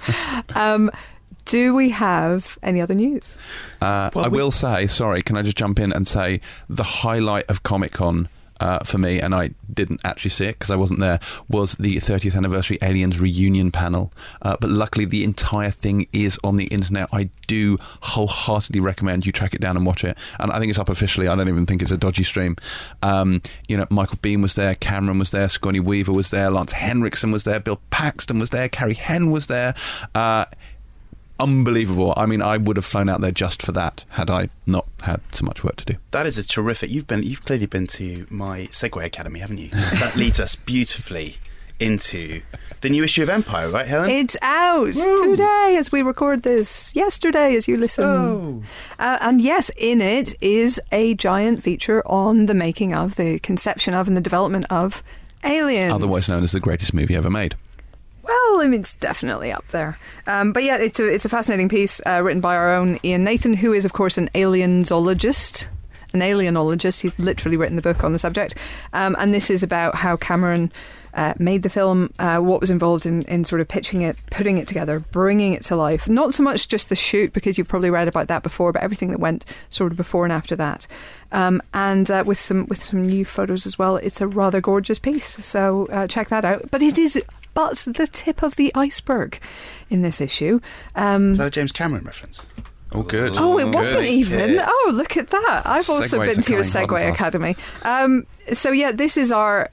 Do we have any other news? I will say, sorry, can I just jump in and say the highlight of Comic-Con for me, and I didn't actually see it because I wasn't there, was the 30th anniversary Aliens reunion panel. But luckily the entire thing is on the internet. I do wholeheartedly recommend you track it down and watch it. And I think it's up officially. I don't even think it's a dodgy stream. Michael Biehn was there, Cameron was there, Sigourney Weaver was there, Lance Henriksen was there, Bill Paxton was there, Carrie Henn was there. Unbelievable. I mean, I would have flown out there just for that had I not had so much work to do. That is a terrific... You've clearly been to my Segway Academy, haven't you? That leads us beautifully into the new issue of Empire, right, Helen? It's out today as we record this. Yesterday as you listen. And yes, in it is a giant feature on the making of, the conception of, and the development of Aliens. Otherwise known as the greatest movie ever made. Well, I mean, it's definitely up there. But yeah, it's a fascinating piece written by our own Ian Nathan, who is, of course, an alienologist. He's literally written the book on the subject. And this is about how Cameron made the film, what was involved in sort of pitching it, putting it together, bringing it to life. Not so much just the shoot, because you've probably read about that before, but everything that went sort of before and after that. And with some new photos as well. It's a rather gorgeous piece. So check that out. But it is but the tip of the iceberg in this issue. Is that a James Cameron reference? Oh, good. Oh, it wasn't even. Yes. Oh, look at that. I've also been to your Segway Academy. So yeah, this is our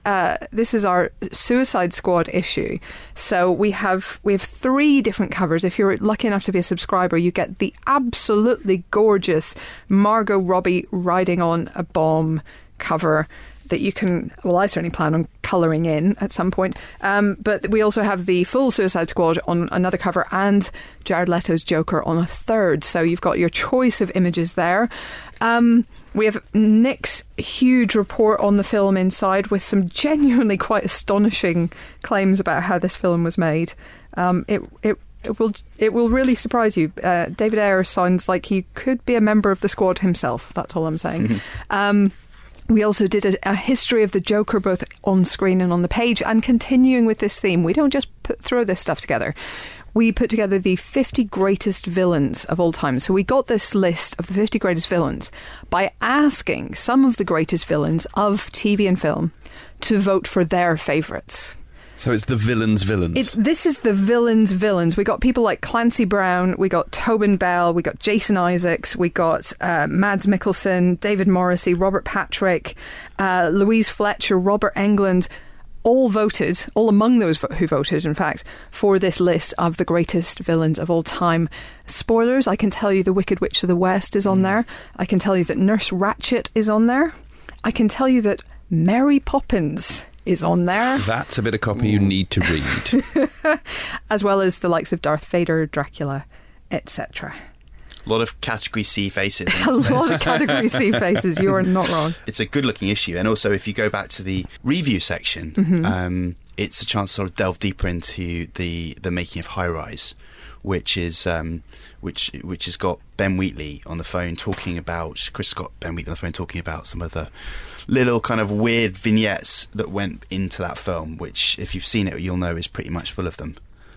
Suicide Squad issue. So we have 3 different covers. If you're lucky enough to be a subscriber, you get the absolutely gorgeous Margot Robbie riding on a bomb cover that you can, well, I certainly plan on colouring in at some point. But we also have the full Suicide Squad on another cover and Jared Leto's Joker on a third. So you've got your choice of images there. We have Nick's huge report on the film inside with some genuinely quite astonishing claims about how this film was made. It will really surprise you. David Ayer sounds like he could be a member of the squad himself. That's all I'm saying. We also did a history of the Joker, both on screen and on the page, and continuing with this theme. We don't just throw this stuff together. We put together the 50 greatest villains of all time. So we got this list of the 50 greatest villains by asking some of the greatest villains of TV and film to vote for their favourites. So it's the villains' villains. This is the villains' villains. We got people like Clancy Brown, we got Tobin Bell, we got Jason Isaacs, we got Mads Mikkelsen, David Morrissey, Robert Patrick, Louise Fletcher, Robert Englund, all among those who voted, in fact, for this list of the greatest villains of all time. Spoilers, I can tell you the Wicked Witch of the West is on there. I can tell you that Nurse Ratched is on there. I can tell you that Mary Poppins is on there. That's a bit of copy you need to read. As well as the likes of Darth Vader, Dracula, etc. A lot of Category C faces. A lot of Category C faces. You are not wrong. It's a good-looking issue. And also, if you go back to the review section, it's a chance to sort of delve deeper into the making of High Rise, which has got Ben Wheatley on the phone talking about... Chris Scott, Ben Wheatley on the phone talking about some of the little kind of weird vignettes that went into that film, which, if you've seen it, you'll know is pretty much full of them.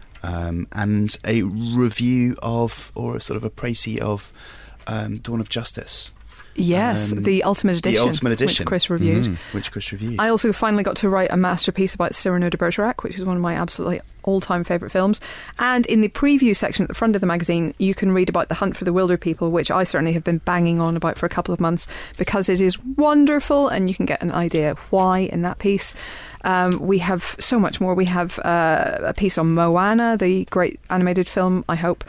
And a review of, or a sort of a précis of, Dawn of Justice. Yes, the Ultimate Edition. The Ultimate Edition. Which Chris reviewed. I also finally got to write a masterpiece about Cyrano de Bergerac, which is one of my absolutely all-time favourite films. And in the preview section at the front of the magazine, you can read about The Hunt for the Wilder People, which I certainly have been banging on about for a couple of months because it is wonderful, and you can get an idea why in that piece. We have so much more. We have a piece on Moana, the great animated film, I hope.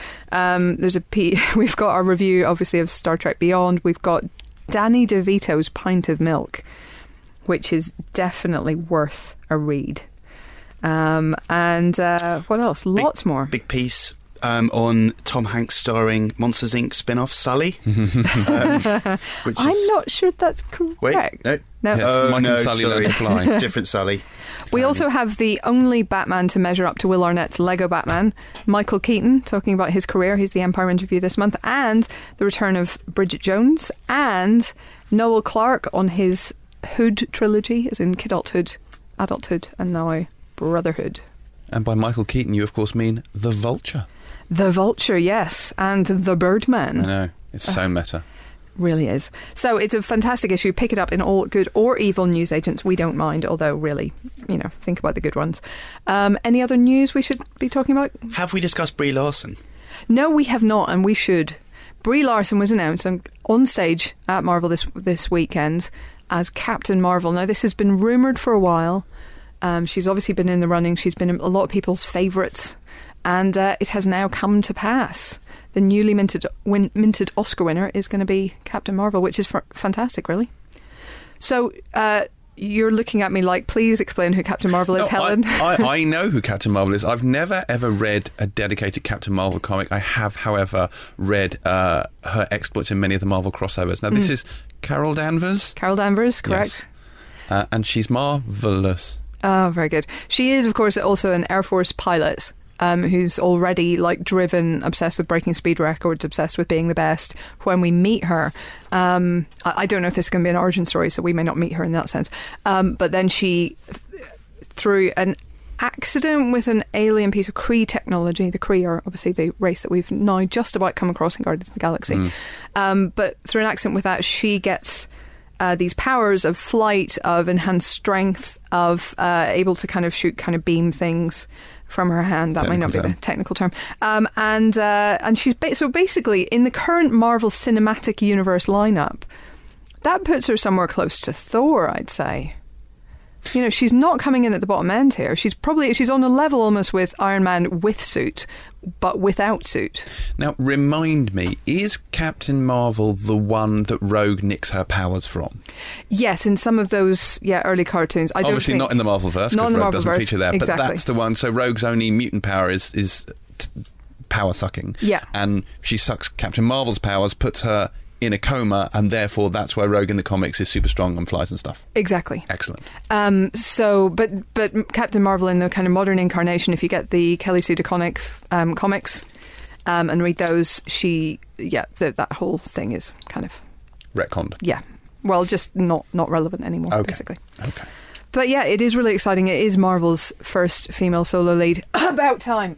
We've got our review, obviously, of Star Trek Beyond. We've got Danny DeVito's Pint of Milk, which is definitely worth a read. And what else? Lots more. Big piece on Tom Hanks starring Monsters, Inc. spin-off Sully. Which I'm not sure that's correct. Wait, no. No. Yes, Mike and Sully learn to fly. Different Sully. We also have the only Batman to measure up to Will Arnett's Lego Batman, Michael Keaton, talking about his career. He's the Empire interview this month. And the return of Bridget Jones. And Noel Clarke on his Hood trilogy, as in Kidulthood, Adulthood, and now Brotherhood. And by Michael Keaton, you of course mean The Vulture. The Vulture, yes. And The Birdman. I know. It's so meta. Really is. So it's a fantastic issue. Pick it up in all good or evil newsagents. We don't mind, although really, think about the good ones. Any other news we should be talking about? Have we discussed Brie Larson? No, we have not, and we should. Brie Larson was announced on stage at Marvel this weekend as Captain Marvel. Now, this has been rumoured for a while. She's obviously been in the running. She's been a lot of people's favourites. And it has now come to pass. The newly minted Oscar winner is going to be Captain Marvel, which is fantastic, really. So you're looking at me like, please explain who Captain Marvel is, Helen. I know who Captain Marvel is. I've never, ever read a dedicated Captain Marvel comic. I have, however, read her exploits in many of the Marvel crossovers. Now, this is Carol Danvers. Carol Danvers, correct. Yes. And she's marvellous. Oh, very good. She is, of course, also an Air Force pilot. Who's already driven, obsessed with breaking speed records, obsessed with being the best. When we meet her, I don't know if this is going to be an origin story, so we may not meet her in that sense. But then she, through an accident with an alien piece of Kree technology, the Kree are obviously the race that we've now just about come across in Guardians of the Galaxy. But through an accident with that, she gets these powers of flight, of enhanced strength, of able to kind of shoot kind of beam things from her hand. That might not be the technical term. And she's so basically in the current Marvel Cinematic Universe lineup, that puts her somewhere close to Thor, I'd say. She's not coming in at the bottom end here. She's on a level almost with Iron Man with suit, but without suit. Now, remind me, is Captain Marvel the one that Rogue nicks her powers from? Yes, in some of those early cartoons. Obviously not in the Marvelverse, because Rogue doesn't feature there, exactly. But that's the one. So Rogue's only mutant power is power sucking. Yeah. And she sucks Captain Marvel's powers, puts her in a coma, and therefore that's why Rogue in the comics is super strong and flies and stuff. Exactly. Excellent. But Captain Marvel in the kind of modern incarnation, if you get the Kelly Sue DeConnick comics and read those, that whole thing is kind of retconned. Yeah. Well, just not relevant anymore, basically. Okay. But yeah, it is really exciting. It is Marvel's first female solo lead. About time.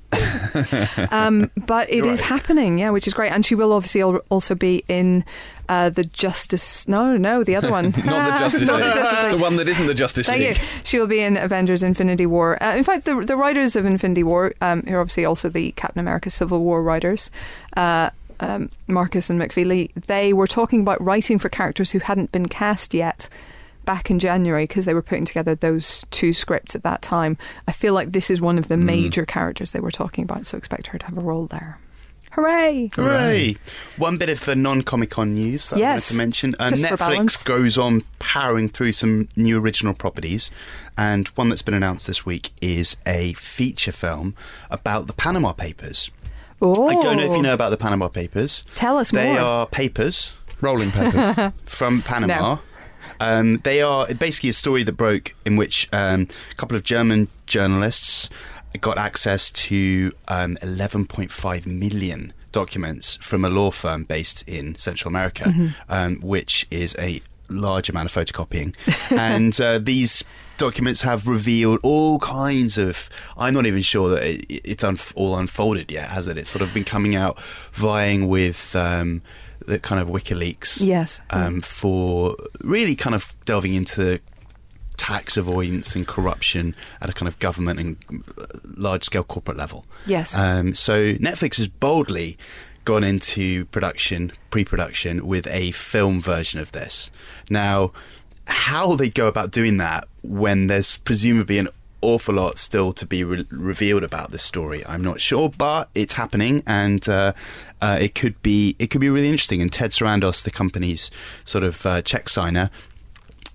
But it is happening, which is great. And she will obviously also be in the Justice... No, the other one. Not the Justice League. The one that isn't the Justice League. Thank you. She will be in Avengers Infinity War. In fact, the writers of Infinity War, who are obviously also the Captain America Civil War writers, Marcus and McFeely, they were talking about writing for characters who hadn't been cast yet back in January, because they were putting together those two scripts at that time. I feel like this is one of the major characters they were talking about, so expect her to have a role there. Hooray! Hooray! One bit of non-Comic-Con news that I wanted to mention. Netflix goes on powering through some new original properties, and one that's been announced this week is a feature film about the Panama Papers. Oh. I don't know if you know about the Panama Papers. Tell us more. They are papers. Rolling papers. From Panama. No. They are basically a story that broke in which a couple of German journalists got access to 11.5 million documents from a law firm based in Central America, which is a large amount of photocopying. And these documents have revealed all kinds of... I'm not even sure that it's all unfolded yet, has it? It's sort of been coming out vying with... the kind of WikiLeaks, for really kind of delving into tax avoidance and corruption at a kind of government and large-scale corporate level. Yes. So Netflix has boldly gone into pre-production with a film version of this. Now, how they go about doing that when there's presumably an awful lot still to be revealed about this story, I'm not sure, but it's happening, and it could be really interesting. And Ted Sarandos, the company's sort of check signer,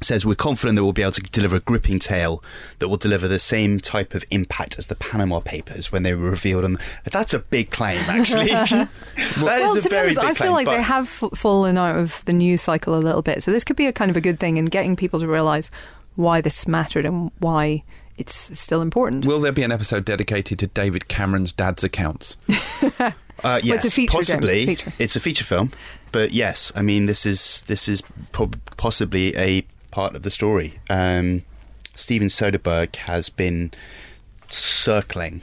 says, we're confident that we'll be able to deliver a gripping tale that will deliver the same type of impact as the Panama Papers when they were revealed. And that's a big claim, actually. That is a very big claim. I feel like they have fallen out of the news cycle a little bit. So this could be a kind of a good thing in getting people to realise why this mattered and why it's still important. Will there be an episode dedicated to David Cameron's dad's accounts? Yes, it's a feature, possibly. James, it's a feature film. But yes, I mean, this is possibly a part of the story. Steven Soderbergh has been circle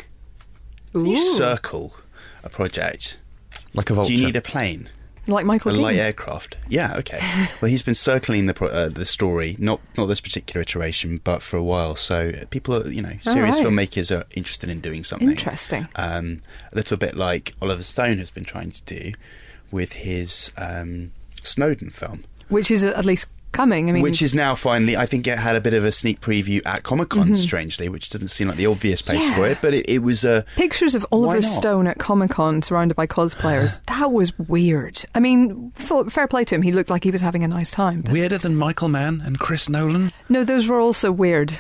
a project. Like a vulture. Do you need a plane? Like Michael Keaton? Light aircraft. Yeah, okay. Well, he's been circling the story, not this particular iteration, but for a while. So people are, serious filmmakers are interested in doing something. Interesting. A little bit like Oliver Stone has been trying to do with his Snowden film. Which is at least coming. I mean, which is now finally, I think it had a bit of a sneak preview at Comic-Con, strangely, which doesn't seem like the obvious place for it, but it was pictures of Oliver Stone at Comic-Con surrounded by cosplayers. That was weird. I mean, fair play to him. He looked like he was having a nice time. Weirder than Michael Mann and Chris Nolan? No, those were also weird.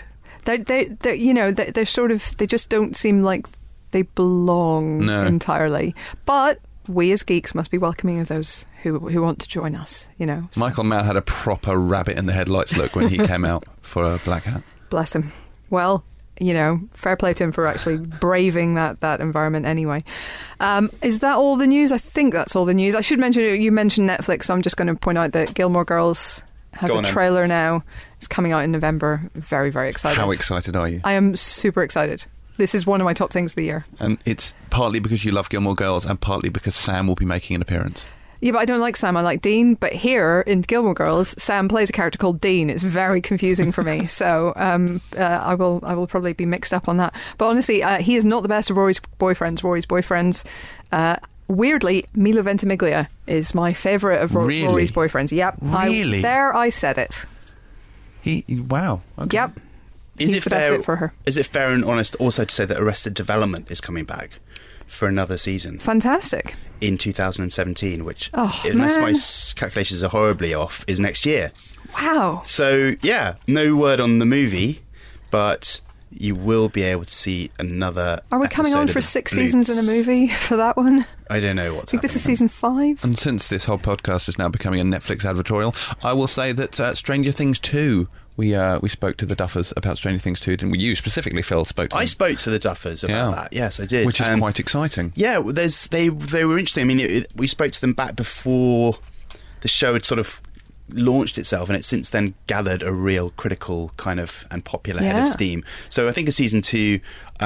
They're sort of, they just don't seem like they belong entirely. But we as geeks must be welcoming of those who want to join us, So. Michael Mann had a proper rabbit in the headlights look when he came out for a Black Hat. Bless him. Well, fair play to him for actually braving that environment anyway. Is that all the news? I think that's all the news. I should mention, you mentioned Netflix, so I'm just going to point out that Gilmore Girls has a trailer now. It's coming out in November. Very, very excited. How excited are you? I am super excited. This is one of my top things of the year. And it's partly because you love Gilmore Girls and partly because Sam will be making an appearance. Yeah, but I don't like Sam. I like Dean. But here in Gilmore Girls, Sam plays a character called Dean. It's very confusing for me. So I will probably be mixed up on that. But honestly, he is not the best of Rory's boyfriends. Weirdly, Milo Ventimiglia is my favourite of Rory's boyfriends. Yep. Really? I said it. Wow. Okay. Yep. Is He's the best fit for her. Is it fair and honest also to say that Arrested Development is coming back for another season? Fantastic. In 2017, which, unless my calculations are horribly off, is next year. Wow. So, yeah, no word on the movie, but you will be able to see another. Are we coming on for 6 seasons in a movie for that one? I don't know what's happening. I think this is season 5. And since this whole podcast is now becoming a Netflix advertorial, I will say that Stranger Things 2... We spoke to the Duffers about Stranger Things 2, didn't we? You specifically, Phil, spoke to them. I spoke to the Duffers about that. Yes, I did. Which is quite exciting. Yeah, they were interesting. I mean, we spoke to them back before the show had sort of launched itself, and it's since then gathered a real critical kind of and popular head of steam. So I think a season 2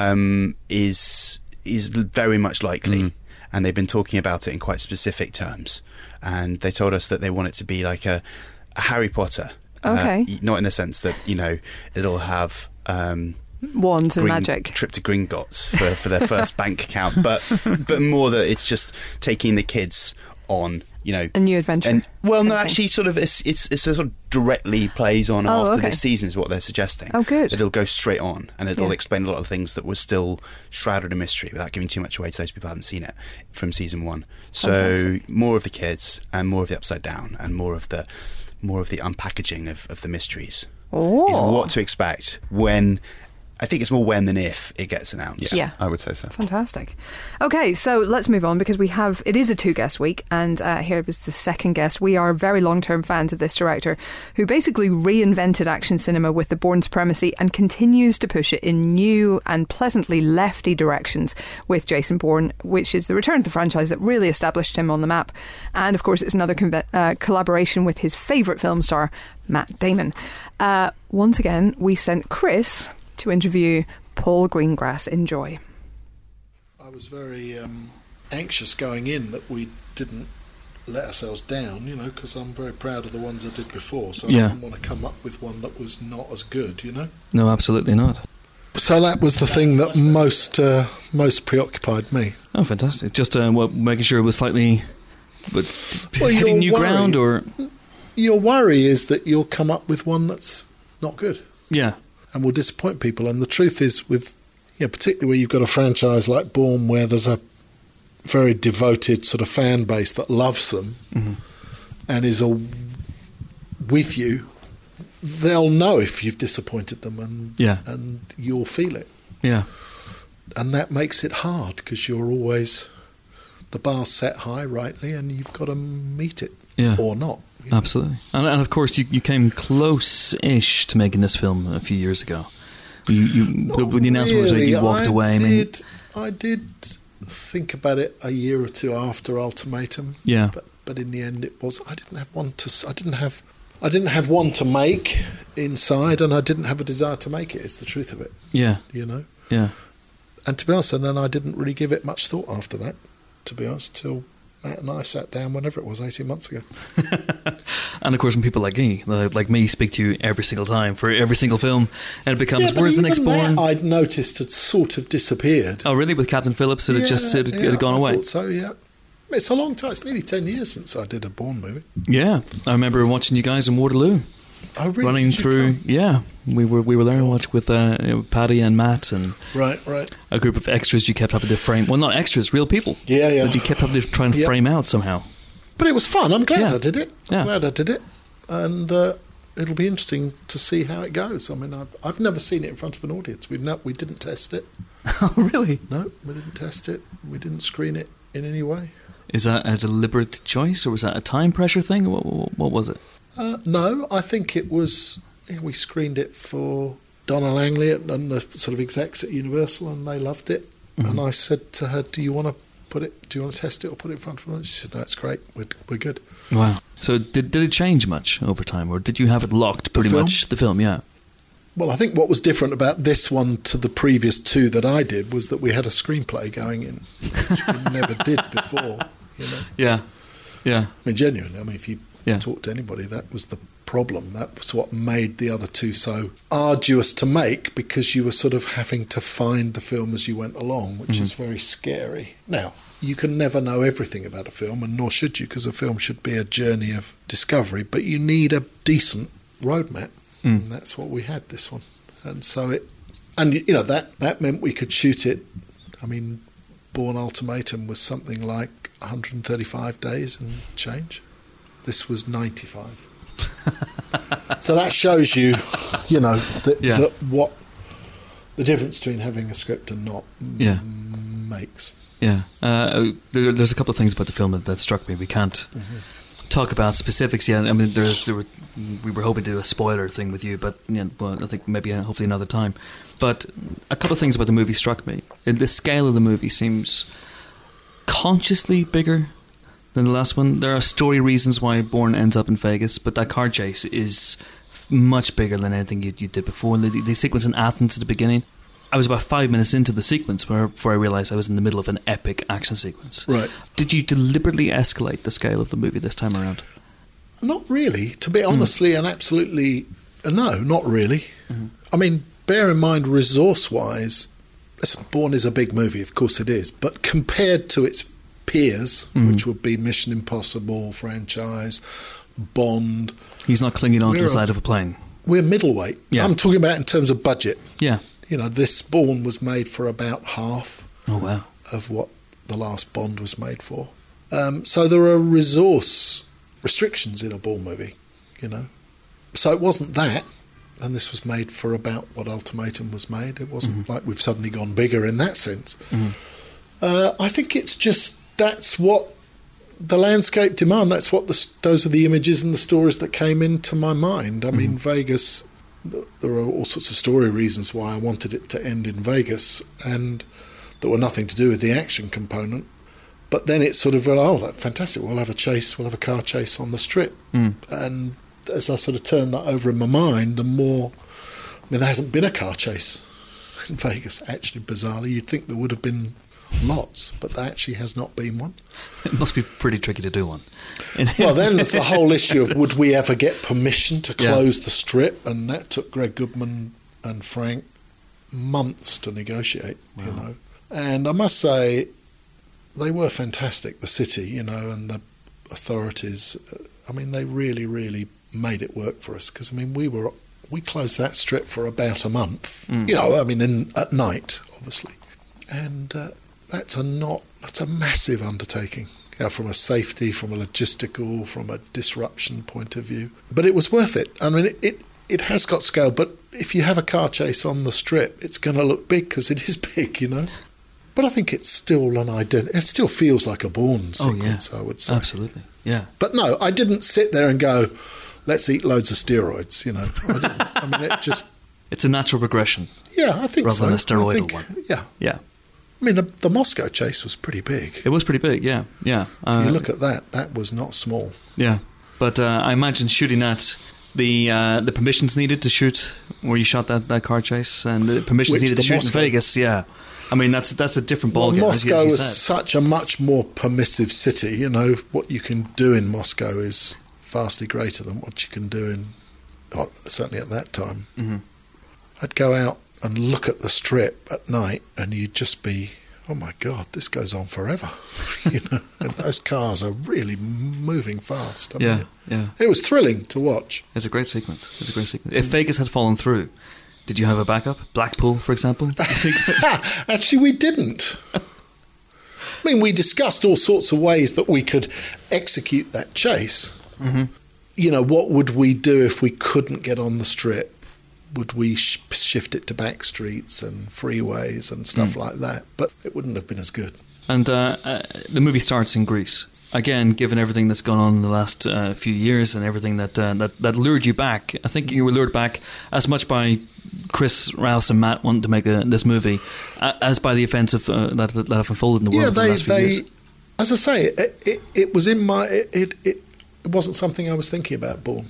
is very much likely, and they've been talking about it in quite specific terms. And they told us that they want it to be like a Harry Potter. Okay. Not in the sense that, it'll have wands and magic. Trip to Gringotts for their first bank account, but more that it's just taking the kids on, a new adventure. And actually, sort of it's sort of directly plays on after this season is what they're suggesting. Oh, good. It'll go straight on, and it'll explain a lot of things that were still shrouded in mystery without giving too much away to those people who haven't seen it from season 1. So Fantastic. More of the kids and more of the upside down and more of the unpackaging of the mysteries is what to expect when. I think it's more when than if it gets announced. Yeah, I would say so. Fantastic. Okay, so let's move on because it is a 2-guest week, and here was the second guest. We are very long-term fans of this director who basically reinvented action cinema with The Bourne Supremacy and continues to push it in new and pleasantly lefty directions with Jason Bourne, which is the return of the franchise that really established him on the map. And of course, it's another collaboration with his favourite film star, Matt Damon. Once again, we sent Chris to interview Paul Greengrass. Enjoy. I was very anxious going in that we didn't let ourselves down, because I'm very proud of the ones I did before, so I didn't want to come up with one that was not as good, No, absolutely not. So that was the thing that most preoccupied me. Oh, fantastic. Just making sure it was slightly hitting new ground, or... Your worry is that you'll come up with one that's not good. Yeah. And will disappoint people. And the truth is, with particularly where you've got a franchise like Bourne, where there's a very devoted sort of fan base that loves them and is with you they'll know if you've disappointed them, and you'll feel it. Yeah. And that makes it hard because you're always, the bar's set high, rightly, and you've got to meet it or not. Absolutely. And of course, you came close-ish to making this film a few years ago. When the announcement was made, you walked away. I did think about it a year or two after Ultimatum. Yeah. But in the end, it was, I didn't have one to make inside, and I didn't have a desire to make it. It's the truth of it. Yeah. You know. Yeah. And to be honest, and then I didn't really give it much thought after that, to be honest, till Matt and I sat down whenever it was, 18 months ago. And of course, when people like me speak to you every single time for every single film, and it becomes, where's the next Bourne? I'd noticed had sort of disappeared. Oh, really? With Captain Phillips, it had gone away? I thought so, yeah. It's a long time. It's nearly 10 years since I did a Bourne movie. Yeah. I remember watching you guys in Waterloo. Oh, really? Running through, we were there and watched with Paddy and Matt and right, a group of extras you kept having to frame. Well, not extras, real people. Yeah. That you kept having to try and frame out somehow. But it was fun. I'm glad I did it. Yeah. Glad I did it, and it'll be interesting to see how it goes. I mean, I've never seen it in front of an audience. We didn't test it. Oh, really? No, we didn't test it. We didn't screen it in any way. Is that a deliberate choice, or was that a time pressure thing? What was it? No, I think it was. We screened it for Donna Langley and the sort of execs at Universal, and they loved it. Mm-hmm. And I said to her, "Do you want to test it or put it in front of them?" She said, "No, it's great. We're good." Wow. So did it change much over time, or did you have it locked pretty much? The film, yeah. Well, I think what was different about this one to the previous two that I did was that we had a screenplay going in, which we never did before. You know? Yeah. I mean, genuinely. I mean, if you talk to anybody, that was the problem. That was what made the other two so arduous to make, because you were sort of having to find the film as you went along, which is very scary. Now, you can never know everything about a film, and nor should you, because a film should be a journey of discovery, but you need a decent roadmap. And that's what we had, this one. And so that meant we could shoot it. I mean, Bourne Ultimatum was something like 135 days and change. This was 95. So that shows you, that what the difference between having a script and not makes. Yeah. There's a couple of things about the film that struck me. We can't talk about specifics yet. I mean, we were hoping to do a spoiler thing with you, but I think maybe hopefully another time. But a couple of things about the movie struck me. The scale of the movie seems consciously bigger than the last one. There are story reasons why Bourne ends up in Vegas, but that car chase is much bigger than anything you did before. The sequence in Athens at the beginning, I was about 5 minutes into the sequence before I realised I was in the middle of an epic action sequence. Right. Did you deliberately escalate the scale of the movie this time around? Not really. To be honestly and absolutely, no, not really. I mean, bear in mind, resource-wise, Bourne is a big movie, of course it is, but compared to its peers, which would be Mission Impossible franchise, Bond... He's not clinging on to the side of a plane. We're middleweight. Yeah. I'm talking about in terms of budget. Yeah. This Bourne was made for about half of what the last Bond was made for. So there are resource restrictions in a Bourne movie, So it wasn't that, and this was made for about what Ultimatum was made. It wasn't like we've suddenly gone bigger in that sense. I think it's just that's what the landscape demand. That's what those are the images and the stories that came into my mind. I mean, Vegas... There are all sorts of story reasons why I wanted it to end in Vegas, and that were nothing to do with the action component. But then it's sort of, that's fantastic, we'll have a car chase on the Strip. And as I sort of turned that over in my mind, there hasn't been a car chase in Vegas, actually, bizarrely. You'd think there would have been lots, but there actually has not been one. It must be pretty tricky to do one. Well, then there's the whole issue of would we ever get permission to close the Strip, and that took Greg Goodman and Frank months to negotiate, And I must say, they were fantastic, the city, and the authorities. They really, really made it work for us, because, we closed that Strip for about a month, at night, obviously. And that's a massive undertaking, from a safety, from a logistical, from a disruption point of view. But it was worth it. it has got scale, but if you have a car chase on the strip, it's going to look big because it is big, you know. But I think it's still it still feels like a Bourne sequence, I would say. Absolutely, yeah. But no, I didn't sit there and go, let's eat loads of steroids, you know. I mean, it just... It's a natural progression. Yeah, I think so. Rather than a steroidal one. Yeah. Yeah. I mean, the Moscow chase was pretty big. It was pretty big, yeah. If you look at that was not small. Yeah. But I imagine shooting at the permissions needed to shoot where you shot that car chase, and the permissions needed to shoot in Vegas, yeah. I mean, that's a different ballgame. Well, Moscow is such a much more permissive city. You know, what you can do in Moscow is vastly greater than what you can do certainly at that time. Mm-hmm. I'd go out and look at the strip at night, and you'd just be, oh my God, this goes on forever. You know, and those cars are really moving fast. I mean, it was thrilling to watch. It's a great sequence. If Vegas had fallen through, did you have a backup? Blackpool, for example? Actually, we didn't. I mean, we discussed all sorts of ways that we could execute that chase. Mm-hmm. You know, what would we do if we couldn't get on the strip? Would we shift it to back streets and freeways and stuff like that? But it wouldn't have been as good. And the movie starts in Greece. Again, given everything that's gone on in the last few years and everything that lured you back, I think you were lured back as much by Chris Rouse and Matt wanting to make this movie as by the events that have unfolded in the world in the last few years. As I say, it was in my... It wasn't something I was thinking about, Bourne.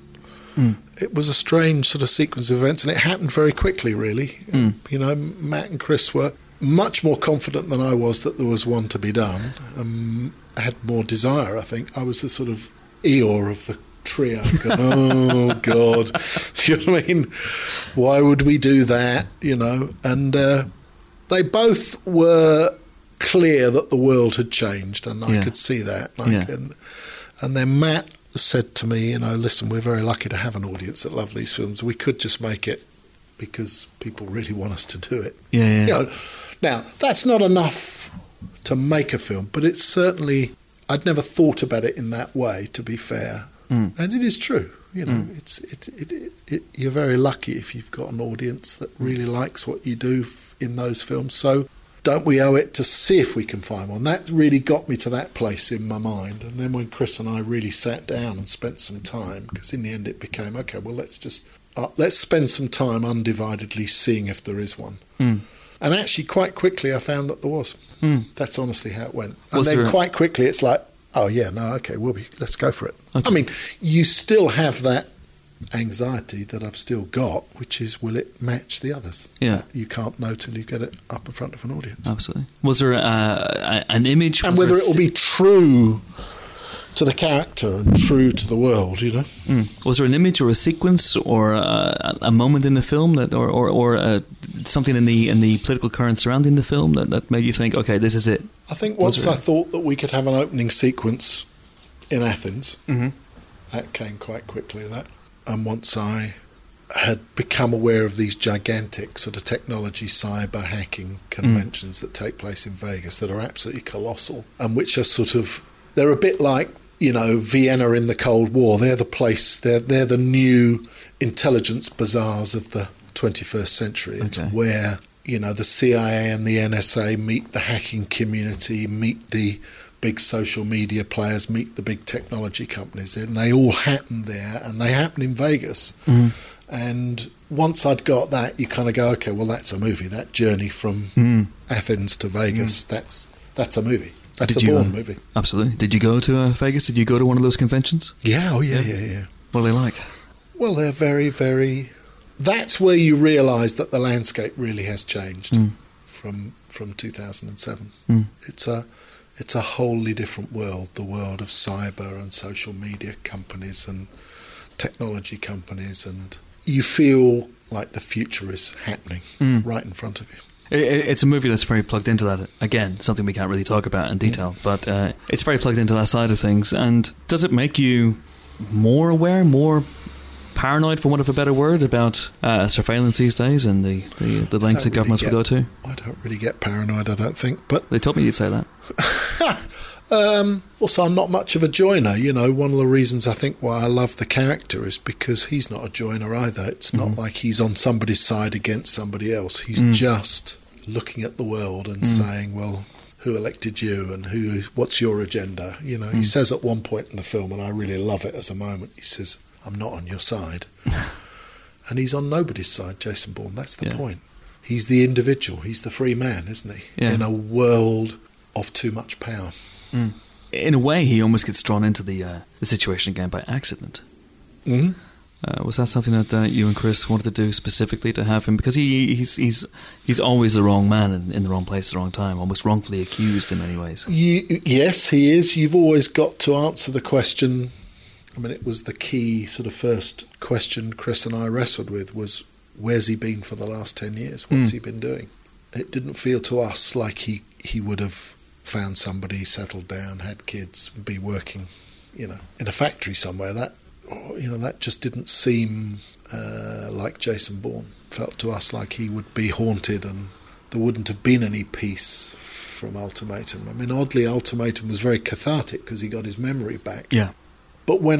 It was a strange sort of sequence of events, and it happened very quickly, really. You know, Matt and Chris were much more confident than I was that there was one to be done. I had more desire, I think. I was the sort of Eeyore of the trio. Going, oh, God. You know what I mean? Why would we do that? You know? And they both were clear that the world had changed, and I could see that. And then Matt said to me, you know, listen, we're very lucky to have an audience that love these films. We could just make it because people really want us to do it. Yeah. You know, now, that's not enough to make a film, but it's certainly... I'd never thought about it in that way, to be fair. And it is true. You know, you're very lucky if you've got an audience that really likes what you do in those films. So don't we owe it to see if we can find one? That really got me to that place in my mind. And then when Chris and I really sat down and spent some time, because in the end it became, okay, well, let's spend some time undividedly seeing if there is one. And actually, quite quickly, I found that there was. That's honestly how it went. And then quite quickly, it's like, oh, yeah, no, okay, let's go for it. Okay. I mean, you still have that anxiety that I've still got, which is, will it match the others? Yeah. You can't know till you get it up in front of an audience. Absolutely. Was there an image? And whether it will be true to the character and true to the world, you know. Was there an image or a sequence or a moment in the film that, or something in the political current surrounding the film that made you think, okay, this is it? I think once I thought that we could have an opening sequence in Athens, that came quite quickly. And once I had become aware of these gigantic sort of technology cyber hacking conventions that take place in Vegas that are absolutely colossal and which are sort of, they're a bit like, you know, Vienna in the Cold War. They're the place, they're the new intelligence bazaars of the 21st century. It's where, you know, the CIA and the NSA meet the hacking community, meet the big social media players, meet the big technology companies, and they all happen there, and they happen in Vegas. And once I'd got that, you kind of go, okay, well, that's a movie. That journey from Athens to Vegas, that's a movie. That's a Bourne movie. Absolutely. Did you go to Vegas? Did you go to one of those conventions? Yeah, yeah. What are they like? Well, they're very, very... That's where you realise that the landscape really has changed from 2007. It's a wholly different world, the world of cyber and social media companies and technology companies, and you feel like the future is happening right in front of you. It's a movie that's very plugged into that. Again, something we can't really talk about in detail, but it's very plugged into that side of things. And does it make you more aware, more paranoid, for want of a better word, about surveillance these days and the lengths that governments will go to? I don't really get paranoid, I don't think. But they told me you'd say that. Also, I'm not much of a joiner. You know, one of the reasons I think why I love the character is because he's not a joiner either. It's not like he's on somebody's side against somebody else. He's just looking at the world and saying, well, who elected you and what's your agenda? You know, he says at one point in the film, and I really love it as a moment, he says, I'm not on your side. And he's on nobody's side, Jason Bourne. That's the point. He's the individual. He's the free man, isn't he? Yeah. In a world of too much power. In a way, he almost gets drawn into the situation again by accident. Was that something that you and Chris wanted to do specifically to have him? Because he's always the wrong man in the wrong place at the wrong time, almost wrongfully accused in many ways. Yes, he is. You've always got to answer the question. I mean, it was the key sort of first question Chris and I wrestled with was, where's he been for the last 10 years? What's he been doing? It didn't feel to us like he would have found somebody, settled down, had kids, be working, you know, in a factory somewhere. That just didn't seem like Jason Bourne. Felt to us like he would be haunted and there wouldn't have been any peace from Ultimatum. I mean, oddly, Ultimatum was very cathartic because he got his memory back. Yeah. But when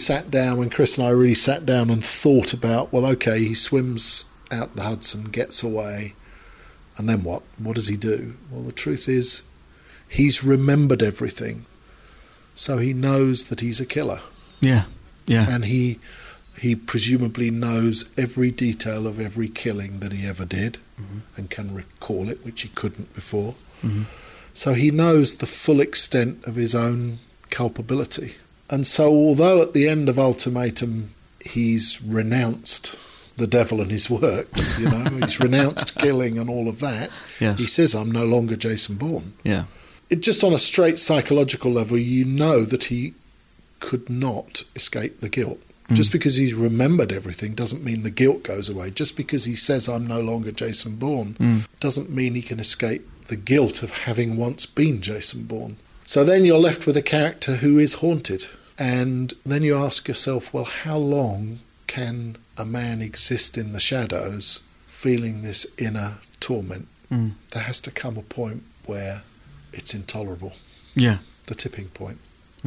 Chris and I really sat down and thought about, well, okay, he swims out the Hudson, gets away, and then what? What does he do? Well, the truth is, he's remembered everything, so he knows that he's a killer. Yeah. And he presumably knows every detail of every killing that he ever did and can recall it, which he couldn't before. So he knows the full extent of his own culpability. And so although at the end of Ultimatum he's renounced the devil and his works, you know, he's renounced killing and all of that, he says, I'm no longer Jason Bourne. Yeah. It just on a straight psychological level, you know that he could not escape the guilt. Just because he's remembered everything doesn't mean the guilt goes away. Just because he says, I'm no longer Jason Bourne, doesn't mean he can escape the guilt of having once been Jason Bourne. So then you're left with a character who is haunted. And then you ask yourself, well, how long can a man exist in the shadows feeling this inner torment? There has to come a point where it's intolerable. Yeah. The tipping point.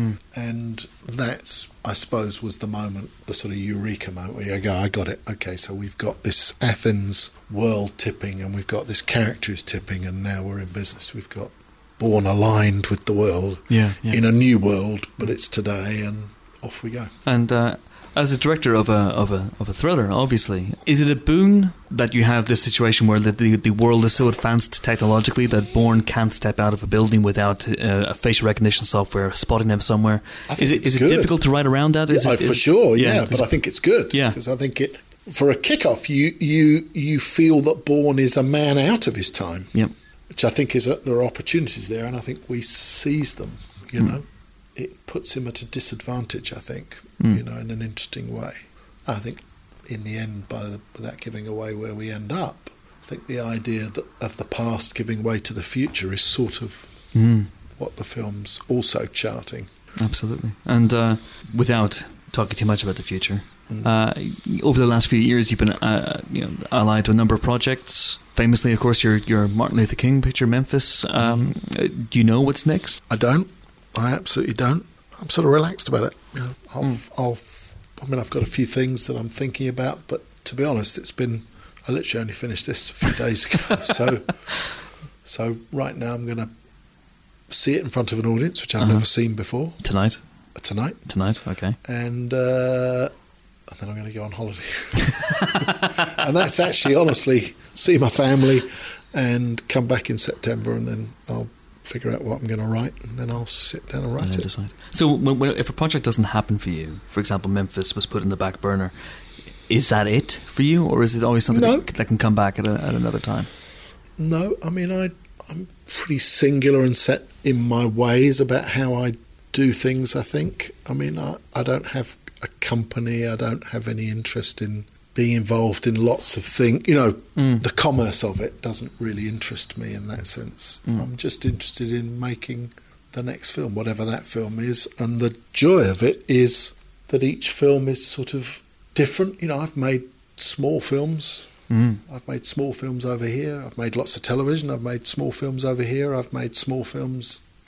And that's, I suppose, was the moment, the sort of eureka moment where you go, I got it. Okay, so we've got this Athens world tipping and we've got this character who's tipping and now we're in business. We've got Bourne aligned with the world in a new world, but it's today and off we go. And as a director of a thriller, obviously, is it a boon that you have this situation where the world is so advanced technologically that Bourne can't step out of a building without a facial recognition software spotting them somewhere? Is it difficult to write around that? For sure, but I think it's good. Yeah, because I think it, for a kickoff, you feel that Bourne is a man out of his time. Yep. Which I think there are opportunities there, and I think we seize them. You know, it puts him at a disadvantage. I think, you know, in an interesting way. I think, in the end, without giving away where we end up, I think the idea of the past giving way to the future is sort of what the film's also charting. Absolutely, and without talking too much about the future. Over the last few years, you've been allied to a number of projects. Famously, of course, your Martin Luther King picture, Memphis. Do you know what's next? I don't. I absolutely don't. I'm sort of relaxed about it. You know, I've got a few things that I'm thinking about, but to be honest, I literally only finished this a few days ago. So right now I'm going to see it in front of an audience, which I've never seen before. Tonight, okay. And then I'm going to go on holiday. And that's actually, honestly, see my family and come back in September, and then I'll figure out what I'm going to write, and then I'll sit down and write it. Decide. So if a project doesn't happen for you, for example, Memphis was put in the back burner, is that it for you, or is it always something that can come back at another time? No, I mean, I'm pretty singular and set in my ways about how I do things, I think. I mean, I don't have a company, I don't have any interest in being involved in lots of things. You know, the commerce of it doesn't really interest me in that sense. I'm just interested in making the next film, whatever that film is, and the joy of it is that each film is sort of different. You know, I've made small films. I've made small films over here. I've made lots of television. I've made small films over here. I've made small films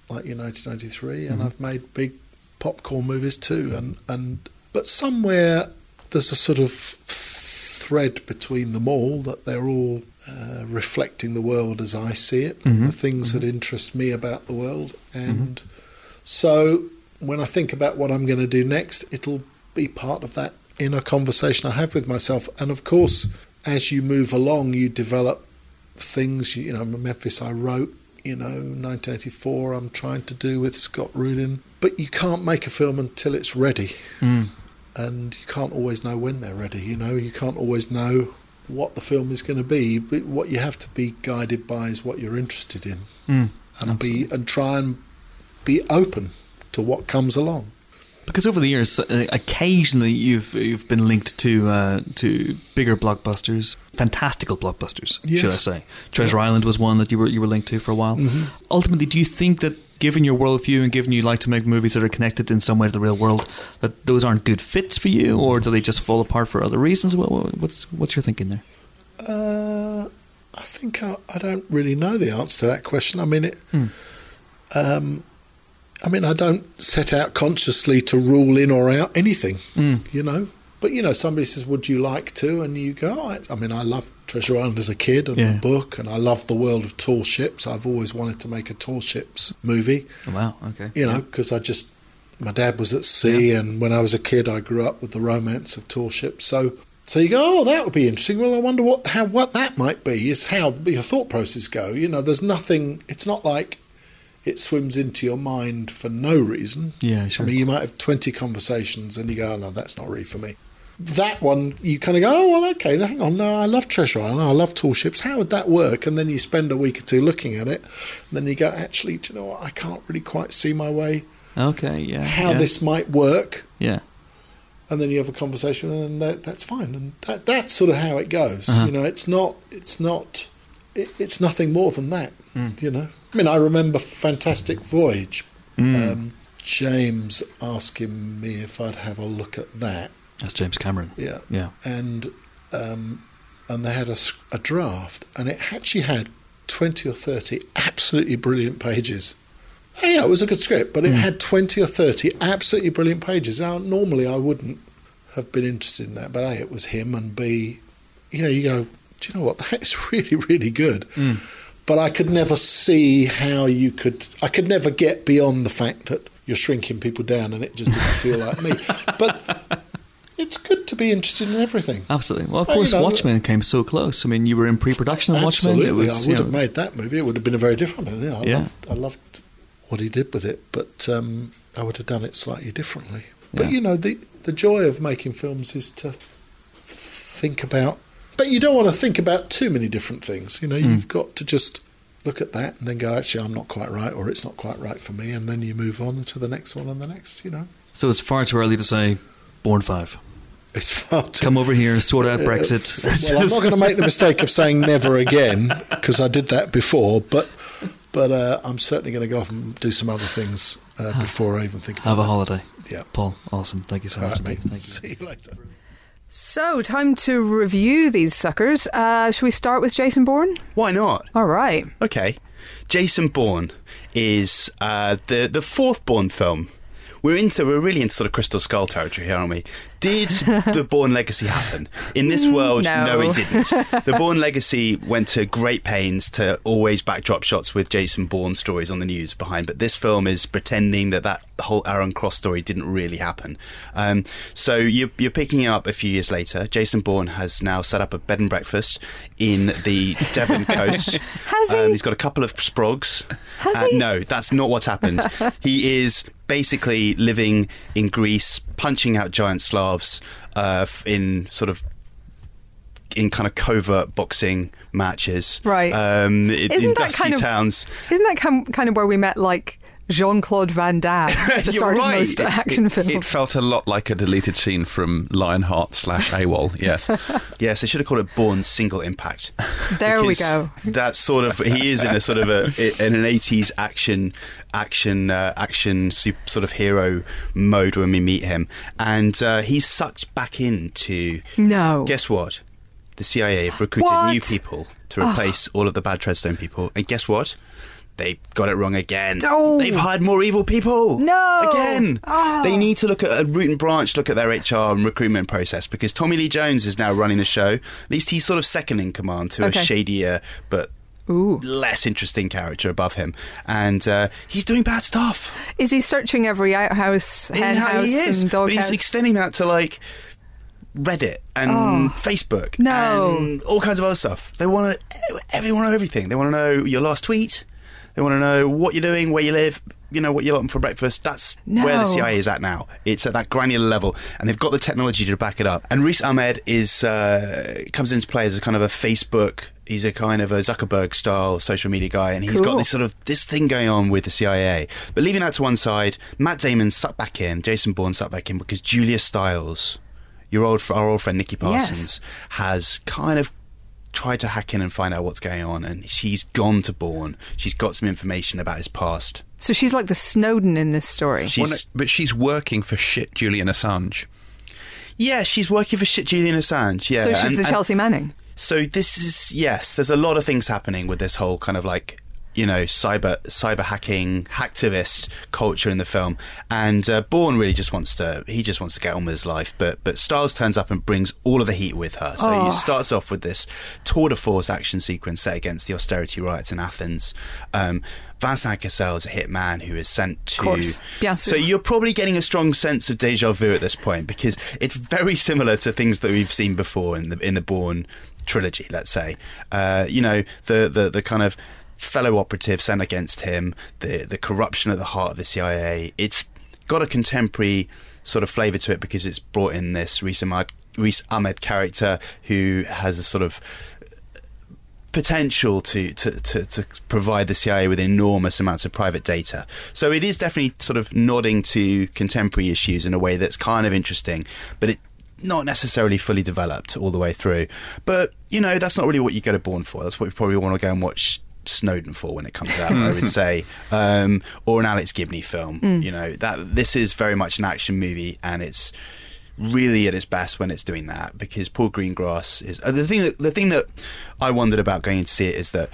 like your 1993, and I've made big popcorn movies too. But somewhere there's a sort of thread between them all, that they're all reflecting the world as I see it, the things that interest me about the world. And so when I think about what I'm going to do next, it'll be part of that inner conversation I have with myself. And of course, as you move along, you develop things. You know, Memphis I wrote, 1984 I'm trying to do with Scott Rudin. But you can't make a film until it's ready. And you can't always know when they're ready. You can't always know what the film is going to be. But what you have to be guided by is what you're interested in, and try and be open to what comes along. Because over the years, occasionally you've been linked to bigger blockbusters, fantastical blockbusters, should I say? Treasure Island was one that you were linked to for a while. Ultimately, do you think that, given your worldview and given you like to make movies that are connected in some way to the real world, that those aren't good fits for you, or do they just fall apart for other reasons? What's your thinking there? I think I don't really know the answer to that question. I mean, I don't set out consciously to rule in or out anything, But, somebody says, would you like to? And you go, I love Treasure Island as a kid and the book, and I love the world of tall ships. I've always wanted to make a tall ships movie. Oh, wow, okay. Because my dad was at sea, and when I was a kid, I grew up with the romance of tall ships. So you go, that would be interesting. Well, I wonder what that might be, is how your thought process go. There's nothing, it's not like it swims into your mind for no reason. Yeah, sure. I mean, you might have 20 conversations and you go, oh, no, that's not really for me. That one, you kind of go, oh, well, okay, hang on, no, I love Treasure Island, I love tall ships, how would that work? And then you spend a week or two looking at it, and then you go, actually, do you know what, I can't really quite see my way how this might work. Yeah. And then you have a conversation, and that's fine. And that's sort of how it goes. It's nothing more than that, I mean, I remember Fantastic Voyage, James asking me if I'd have a look at that. That's James Cameron. Yeah. And they had a draft, and it actually had 20 or 30 absolutely brilliant pages. And, it was a good script, but it had 20 or 30 absolutely brilliant pages. Now, normally I wouldn't have been interested in that, but A, it was him, and B, you go, do you know what, that's really, really good. But I could never see how I could never get beyond the fact that you're shrinking people down and it just didn't feel like me. But it's good to be interested in everything. Absolutely. Well, of course, Watchmen came so close. I mean, you were in pre-production on Watchmen. Absolutely. I would have made that movie. It would have been a very different movie. I loved what he did with it, but I would have done it slightly differently. But, the joy of making films is to think about... But you don't want to think about too many different things. You've got to just look at that and then go, actually, I'm not quite right, or it's not quite right for me, and then you move on to the next one and the next, So it's far too early to say Bourne 5. It's far too... Come over here, sort out Brexit. Well, I'm not going to make the mistake of saying never again, because I did that before, but I'm certainly going to go off and do some other things before I even think about it. Have a holiday. Yeah. Paul, awesome. Thank you so much. Right, Thank you. See you later. So, time to review these suckers. Should we start with Jason Bourne? Why not? All right. Okay. Jason Bourne is the fourth Bourne film. We're really into sort of Crystal Skull territory here, aren't we? Did the Bourne legacy happen? In this world, no, it didn't. The Bourne legacy went to great pains to always backdrop shots with Jason Bourne stories on the news behind, but this film is pretending that whole Aaron Cross story didn't really happen. So you're picking it up a few years later. Jason Bourne has now set up a bed and breakfast in the Devon coast. Has he? He's got a couple of sprogs. Has he? No, that's not what's happened. He is basically living in Greece, punching out giant Slavs in kind of covert boxing matches, right? In dusty towns. Isn't that kind of where we met, like, Jean-Claude Van Damme at the start of most action films? It felt a lot like a deleted scene from Lionheart / AWOL, yes. Yes, they should have called it Bourne Single Impact. There we go. That's sort of... He is in a sort of in an 80s action sort of hero mode when we meet him. And he's sucked back into... No. Guess what? The CIA have recruited new people to replace all of the bad Treadstone people. And guess what? They've got it wrong again. Oh. They've hired more evil people. No. Again. Oh. They need to look at a root and branch, look at their HR and recruitment process, because Tommy Lee Jones is now running the show. At least he's sort of second in command to a shadier but less interesting character above him. And he's doing bad stuff. Is he searching every outhouse, hen house and dog but house? he's extending that to like Reddit and Facebook and all kinds of other stuff. They want to everyone know everything. They want to know your last tweet. They want to know what you're doing, where you live, you know, what you're eating for breakfast. That's where the CIA is at now. It's at that granular level, and they've got the technology to back it up. And Riz Ahmed comes into play as a kind of a Facebook. He's a kind of a Zuckerberg-style social media guy, and he's got this sort of this thing going on with the CIA. But leaving that to one side, Matt Damon sucked back in, Jason Bourne sucked back in, because Julia Stiles, our old friend Nikki Parsons, has kind of tried to hack in and find out what's going on, and she's gone to Bourne. She's got some information about his past. So she's like the Snowden in this story. But she's working for shit Julian Assange. Yeah, she's working for shit Julian Assange, yeah. So she's the Chelsea Manning. So this is, yes, there's a lot of things happening with this whole kind of like, you know, cyber hacking, hacktivist culture in the film. And Bourne really just wants to get on with his life. But Stiles turns up and brings all of the heat with her. So he starts off with this tour de force action sequence set against the austerity riots in Athens. Vincent Cassel is a hitman who is sent to... So you're probably getting a strong sense of déjà vu at this point, because it's very similar to things that we've seen before in the Bourne trilogy, let's say. You know, the kind of fellow operative sent against him, the corruption at the heart of the CIA. It's got a contemporary sort of flavour to it because it's brought in this Riz Ahmed character who has a sort of potential to provide the CIA with enormous amounts of private data. So it is definitely sort of nodding to contemporary issues in a way that's kind of interesting, but it not necessarily fully developed all the way through. But, you know, that's not really what you go to Bourne for. That's what you probably want to go and watch Snowden for when it comes out, I would say, or an Alex Gibney film. You know, that this is very much an action movie, and it's really at its best when it's doing that, because Paul Greengrass is the thing that I wondered about going to see it is that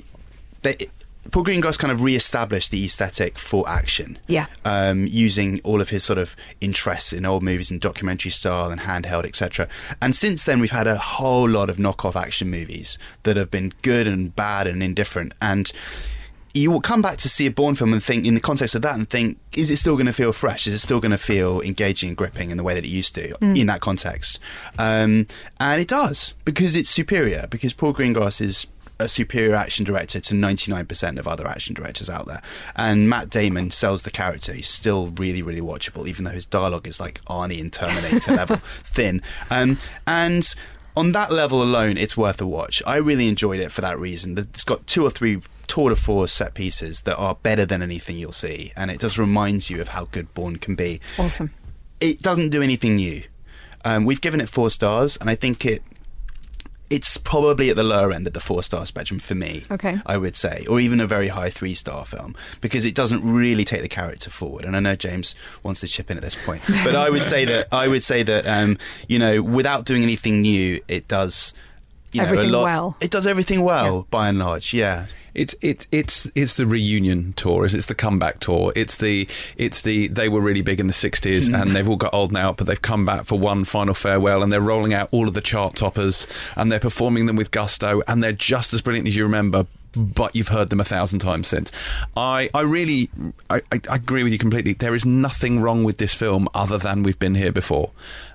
Paul Greengrass kind of re-established the aesthetic for action, using all of his sort of interests in old movies and documentary style and handheld, etc. And since then, we've had a whole lot of knockoff action movies that have been good and bad and indifferent. And you will come back to see a Bourne film and think, in the context of that, and think, is it still going to feel fresh? Is it still going to feel engaging and gripping in the way that it used to in that context? And it does, because it's superior, because Paul Greengrass is a superior action director to 99% of other action directors out there. And Matt Damon sells the character. He's still really, really watchable, even though his dialogue is like Arnie in Terminator level thin. And on that level alone, it's worth a watch. I really enjoyed it for that reason. It's got 2 or 3 tour de force set pieces that are better than anything you'll see, and it just reminds you of how good Bourne can be. Awesome. It doesn't do anything new. We've given it 4 stars, and I think it's probably at the lower end of the 4-star spectrum for me, I would say, or even a very high 3-star film, because it doesn't really take the character forward. And I know James wants to chip in at this point, but I would say that you know, without doing anything new, it does everything well. It does everything well, by and large. Yeah. It's the reunion tour. It's the comeback tour. It's the they were really big in the 60s and they've all got old now, but they've come back for one final farewell, and they're rolling out all of the chart toppers and they're performing them with gusto, and they're just as brilliant as you remember, but you've heard them 1,000 times since. I agree with you completely. There is nothing wrong with this film other than we've been here before.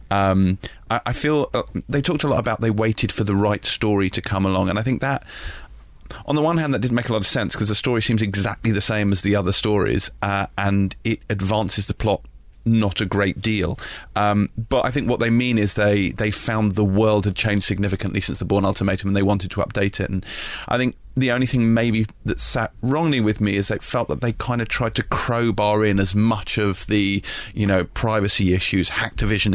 I feel they talked a lot about they waited for the right story to come along, and I think that, on the one hand, that didn't make a lot of sense because the story seems exactly the same as the other stories, and it advances the plot not a great deal. But I think what they mean is they found the world had changed significantly since the Bourne Ultimatum, and they wanted to update it. And I think the only thing maybe that sat wrongly with me is they felt that they kind of tried to crowbar in as much of the, you know, privacy issues, hacktivism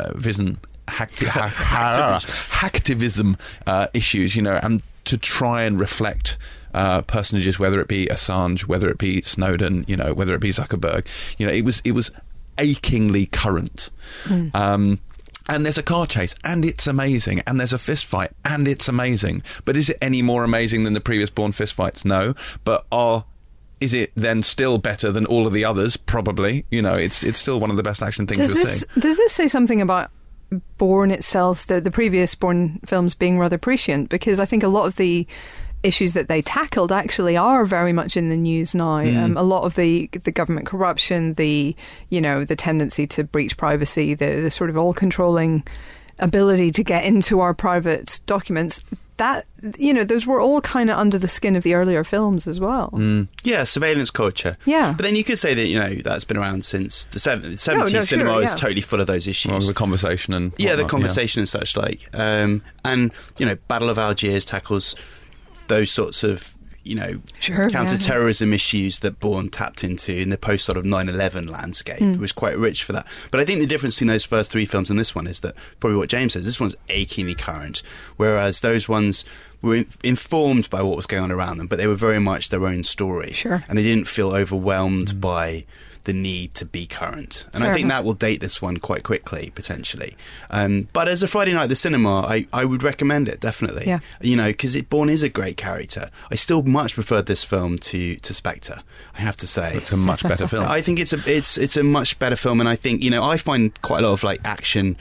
issues, you know, and to try and reflect personages, whether it be Assange, whether it be Snowden, you know, whether it be Zuckerberg. You know, it was achingly current. And there's a car chase, and it's amazing, and there's a fist fight, and it's amazing. But is it any more amazing than the previous Bourne fist fights? No. But are Is it then still better than all of the others? Probably. You know, it's still one of the best action things you'll see. Does this say something about Bourne itself, the previous Bourne films being rather prescient? Because I think a lot of the issues that they tackled actually are very much in the news now. A lot of the government corruption, the tendency to breach privacy, the sort of all-controlling ability to get into our private documents, that, those were all kind of under the skin of the earlier films as well. Yeah, surveillance culture. Yeah. But then you could say that, that's been around since the 70s. Cinema is totally full of those issues. Well, the conversation and whatnot, the conversation and such like. And, Battle of Algiers tackles those sorts of, counter-terrorism issues that Bourne tapped into in the post sort of 9/11 landscape. It was quite rich for that. But I think the difference between those first three films and this one is that, probably what James says, this one's achingly current, whereas those ones were informed by what was going on around them, but they were very much their own story. Sure. And they didn't feel overwhelmed by the need to be current. And I think that will date this one quite quickly, potentially. But as a Friday night at the cinema, I would recommend it, definitely. Yeah. Because Bourne is a great character. I still much preferred this film to Spectre, I have to say. It's a much better film. I think it's a much better film, and I think, I find quite a lot of like action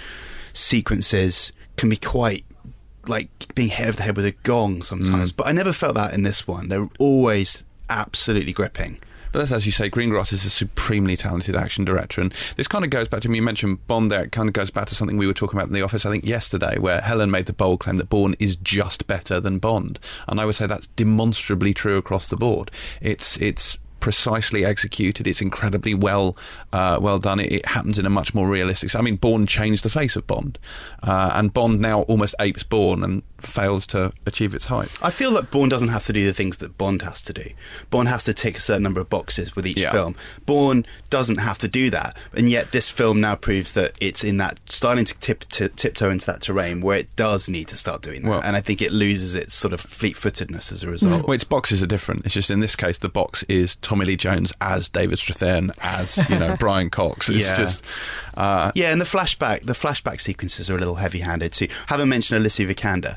sequences can be quite like being hit over the head with a gong sometimes, but I never felt that in this one. They're always absolutely gripping. But that's, as you say, Greengrass is a supremely talented action director. And this kind of goes back to, you mentioned Bond there, it kind of goes back to something we were talking about in the office, I think, yesterday, where Helen made the bold claim that Bourne is just better than Bond. And I would say that's demonstrably true across the board. It's precisely executed. It's incredibly well done. It happens in a much more realistic... I mean, Bourne changed the face of Bond. And Bond now almost apes Bourne and fails to achieve its heights. I feel that Bourne doesn't have to do the things that Bond has to do. Bond has to tick a certain number of boxes with each film. Bourne doesn't have to do that, and yet this film now proves that it's in that, starting to tiptoe into that terrain where it does need to start doing that, and I think it loses its sort of fleet-footedness as a result. Well, its boxes are different. It's just, in this case, the box is Tommy Lee Jones as David Strathairn as Brian Cox. It's just and the flashback sequences are a little heavy-handed too. Haven't mentioned Alicia Vikander.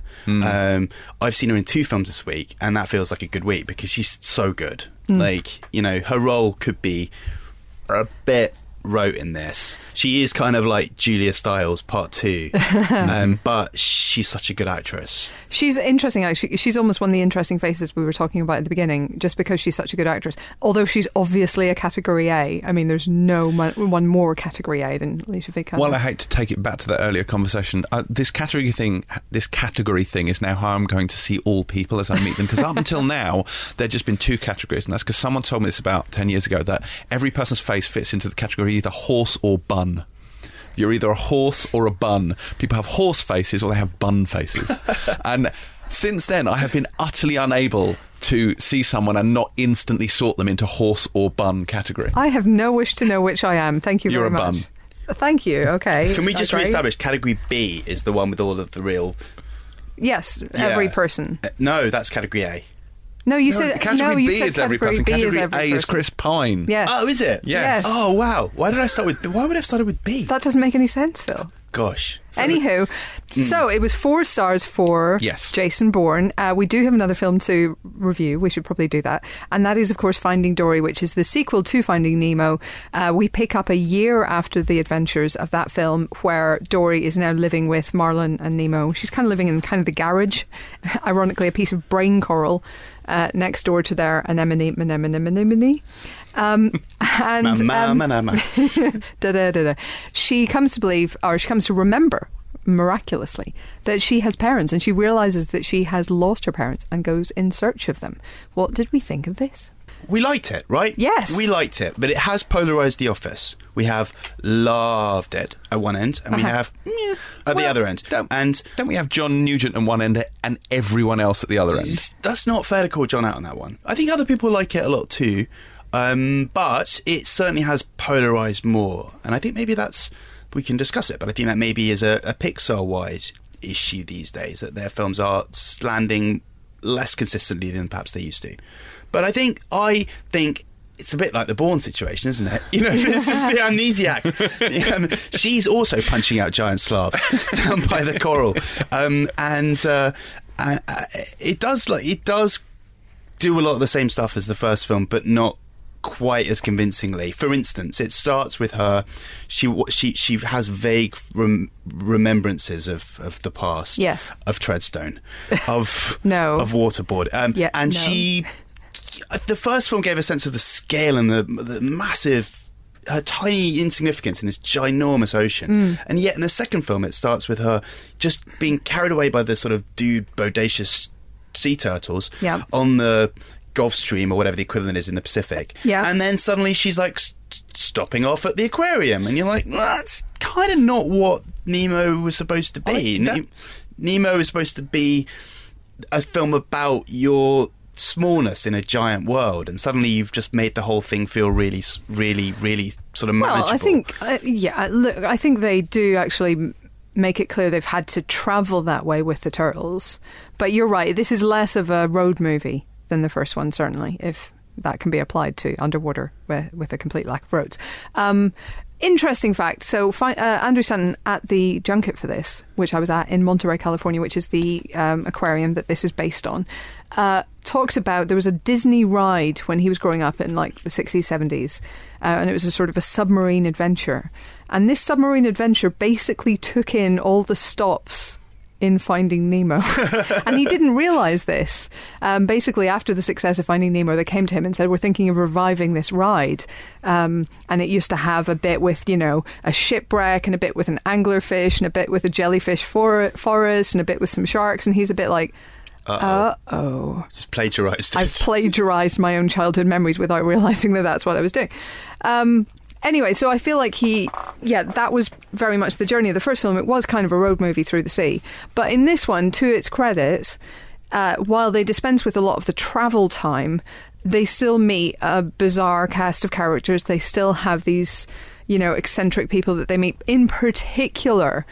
I've seen her in 2 films this week, and that feels like a good week because she's so good. Like, her role could be a bit rote in this. She is kind of like Julia Stiles Part 2, but she's such a good actress. She's interesting, actually. She's almost one of the interesting faces we were talking about at the beginning, just because she's such a good actress. Although she's obviously a Category A. I mean, there's no one more Category A than Alicia Vikander. Well, I hate to take it back to that earlier conversation. This category thing is now how I'm going to see all people as I meet them, because up until now, there'd just been 2 categories, and that's because someone told me this about 10 years ago, that every person's face fits into the category either horse or bun. You're either a horse or a bun. People have horse faces or they have bun faces. And since then, I have been utterly unable to see someone and not instantly sort them into horse or bun category. I have no wish to know which I am. Thank you very much. You're a bun. Thank you. Okay. Can we just re-establish Category B is the one with all of the real... Yes, every person. No, that's Category A. No, you said Category B said is every person. Category A is Chris Pine. Yes. Oh, is it? Yes. Oh, wow. Why would I have started with B? That doesn't make any sense, Phil. Gosh. Anywho, so it was 4 stars for Jason Bourne. We do have another film to review. We should probably do that. And that is, of course, Finding Dory, which is the sequel to Finding Nemo. We pick up a year after the adventures of that film, where Dory is now living with Marlin and Nemo. She's kind of living in kind of the garage, ironically, a piece of brain coral next door to their anemone. She comes to believe, or she comes to remember, miraculously, that she has parents, and she realises that she has lost her parents and goes in search of them. What did we think of this? We liked it, right? Yes. We liked it, but it has polarised The Office. We have loved it at one end, and we have at the other end. Don't we have John Nugent at one end and everyone else at the other end? That's not fair to call John out on that one. I think other people like it a lot too, but it certainly has polarised more. And I think maybe we can discuss it, but I think that maybe is a Pixar-wide issue these days, that their films are landing less consistently than perhaps they used to. But I think it's a bit like the Bourne situation, isn't it? This is the amnesiac. She's also punching out giant slavs down by the coral, and it does do a lot of the same stuff as the first film, but not quite as convincingly. For instance, it starts with her. She has vague remembrances of the past. Yes. Of Treadstone, of no, of Waterboard. She. The first film gave a sense of the scale and the massive, her tiny insignificance in this ginormous ocean. And yet in the second film, it starts with her just being carried away by the sort of bodacious sea turtles on the Gulf Stream or whatever the equivalent is in the Pacific. Yeah. And then suddenly she's like stopping off at the aquarium, and you're like, well, that's kind of not what Nemo was supposed to be. Nemo is supposed to be a film about your smallness in a giant world, and suddenly you've just made the whole thing feel really, really, really sort of manageable. Well, I think, look, I think they do actually make it clear they've had to travel that way with the turtles. But you're right, this is less of a road movie than the first one, certainly, if that can be applied to underwater with a complete lack of roads. Interesting fact. So Andrew Stanton at the junket for this, which I was at in Monterey, California, which is the aquarium that this is based on, talked about there was a Disney ride when he was growing up in like the 60s, 70s, and it was a sort of a submarine adventure. And this submarine adventure basically took in all the stops in Finding Nemo. And he didn't realise this. Basically, after the success of Finding Nemo, they came to him and said, we're thinking of reviving this ride. And it used to have a bit with, a shipwreck, and a bit with an anglerfish, and a bit with a jellyfish forest, and a bit with some sharks. And he's a bit like, uh-oh. Just plagiarised it. I've plagiarised my own childhood memories without realising that that's what I was doing. Anyway, so I feel like that was very much the journey of the first film. It was kind of a road movie through the sea. But in this one, to its credit, while they dispense with a lot of the travel time, they still meet a bizarre cast of characters. They still have these, eccentric people that they meet. In particular,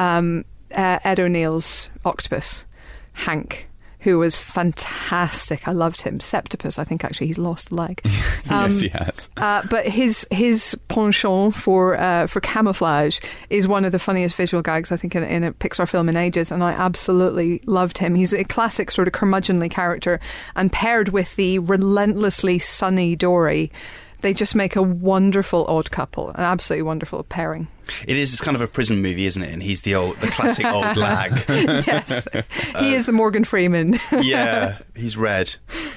Ed O'Neill's octopus, Hank, who was fantastic. I loved him. Septopus, I think actually he's lost a leg. Yes, he has. But his penchant for camouflage is one of the funniest visual gags I think in a Pixar film in ages, and I absolutely loved him. He's a classic sort of curmudgeonly character, and paired with the relentlessly sunny Dory, they just make a wonderful odd couple, an absolutely wonderful pairing. It is kind of a prison movie, isn't it? And he's the classic old lag. Yes, he is the Morgan Freeman. Yeah, he's Red.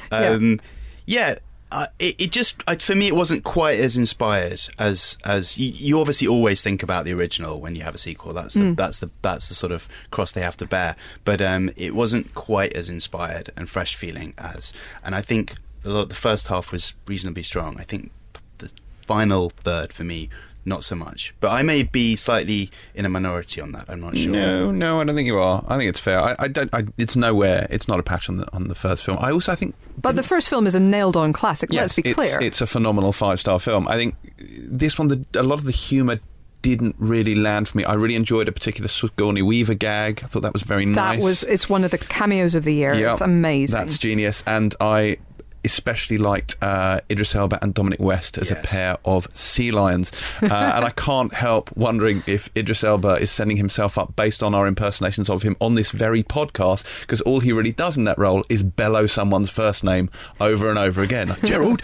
It just for me it wasn't quite as inspired as you obviously always think about the original when you have a sequel. That's the sort of cross they have to bear. But it wasn't quite as inspired and fresh feeling as, and I think the first half was reasonably strong. I think the final third for me, not so much. But I may be slightly in a minority on that. I'm not sure. No, I don't think you are. I think it's fair. It's nowhere. It's not a patch on the first film. I think. But the first film is a nailed-on classic. Yes, let's be clear. It's a phenomenal 5-star film. I think this one, a lot of the humour didn't really land for me. I really enjoyed a particular Sigourney Weaver gag. I thought that was very nice. It's one of the cameos of the year. Yep, it's amazing. That's genius. And I especially liked Idris Elba and Dominic West as a pair of sea lions. And I can't help wondering if Idris Elba is setting himself up based on our impersonations of him on this very podcast, because all he really does in that role is bellow someone's first name over and over again. Like, Gerald!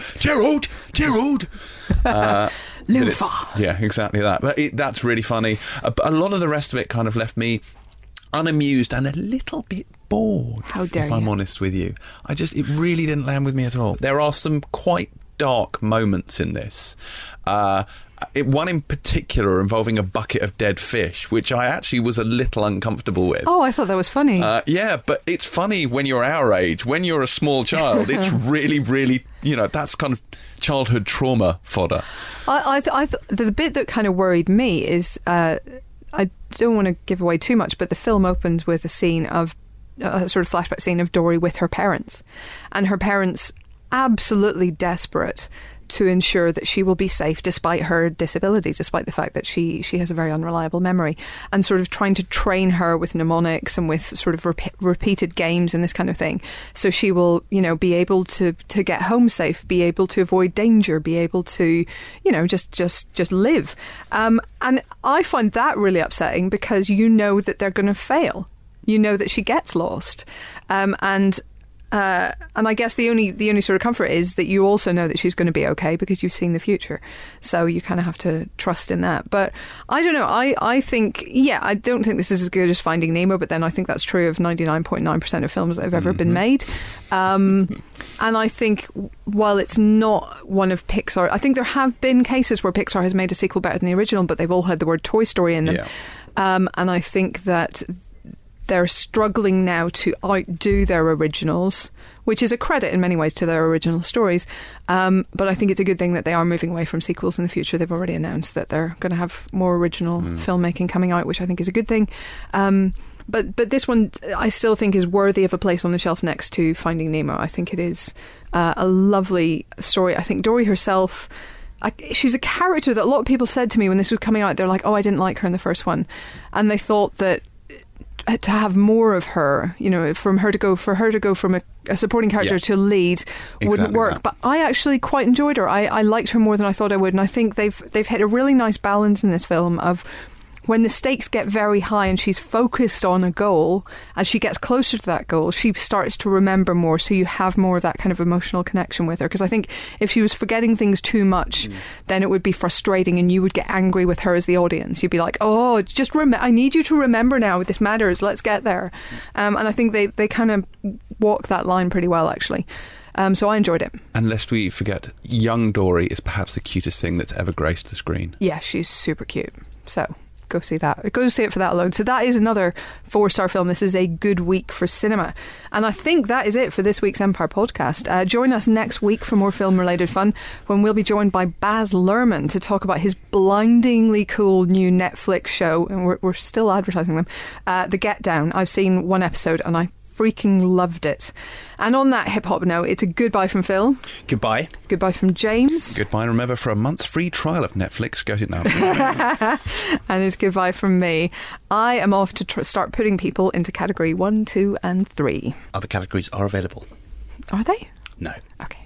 Lufa. Yeah, exactly that. But that's really funny. But a lot of the rest of it kind of left me unamused and a little bit bored. How dare if I'm honest with you. It really didn't land with me at all. There are some quite dark moments in this. One in particular involving a bucket of dead fish, which I actually was a little uncomfortable with. Oh, I thought that was funny. Yeah, but it's funny when you're our age. When you're a small child, it's really, really, that's kind of childhood trauma fodder. The bit that kind of worried me is, I don't want to give away too much, but the film opens with a scene of a sort of flashback scene of Dory with her parents, and her parents absolutely desperate to ensure that she will be safe despite her disability, despite the fact that she has a very unreliable memory, and sort of trying to train her with mnemonics and with sort of repeated games and this kind of thing, so she will be able to get home safe, be able to avoid danger, be able to just live, and I find that really upsetting, because that they're going to fail. That she gets lost, and And I guess the only sort of comfort is that you also know that she's going to be okay because you've seen the future. So you kind of have to trust in that. But I don't know. I think, I don't think this is as good as Finding Nemo, but then I think that's true of 99.9% of films that have ever been made. And I think while it's not one of Pixar, I think there have been cases where Pixar has made a sequel better than the original, but they've all had the word Toy Story in them. Yeah. And I think that they're struggling now to outdo their originals, which is a credit in many ways to their original stories. But I think it's a good thing that they are moving away from sequels in the future. They've already announced that they're going to have more original filmmaking coming out, which I think is a good thing. But this one, I still think, is worthy of a place on the shelf next to Finding Nemo. I think it is a lovely story. I think Dory herself... she's a character that a lot of people said to me when this was coming out. They're like, "Oh, I didn't like her in the first one," and they thought that to have more of her, for her to go from a supporting character to lead wouldn't work. That. But I actually quite enjoyed her. I liked her more than I thought I would, and I think they've hit a really nice balance in this film of when the stakes get very high and she's focused on a goal, as she gets closer to that goal, she starts to remember more, so you have more of that kind of emotional connection with her. Because I think if she was forgetting things too much, then it would be frustrating and you would get angry with her as the audience. You'd be like, "Oh, just I need you to remember now, this matters, let's get there." And I think they kind of walk that line pretty well, actually. So I enjoyed it. And lest we forget, young Dory is perhaps the cutest thing that's ever graced the screen. Yeah, she's super cute. So... go see that. Go see it for that alone. So that is another 4-star film. This is a good week for cinema. And I think that is it for this week's Empire podcast. Join us next week for more film-related fun when we'll be joined by Baz Luhrmann to talk about his blindingly cool new Netflix show, and we're still advertising them, The Get Down. I've seen one episode and I freaking loved it. And on that hip-hop note, it's a goodbye from Phil. Goodbye. Goodbye from James. Goodbye. Remember, for a month's free trial of Netflix, go to it now. And it's goodbye from me. I am off to start putting people into category 1, 2 and 3. Other categories are available. Are they? No. Okay.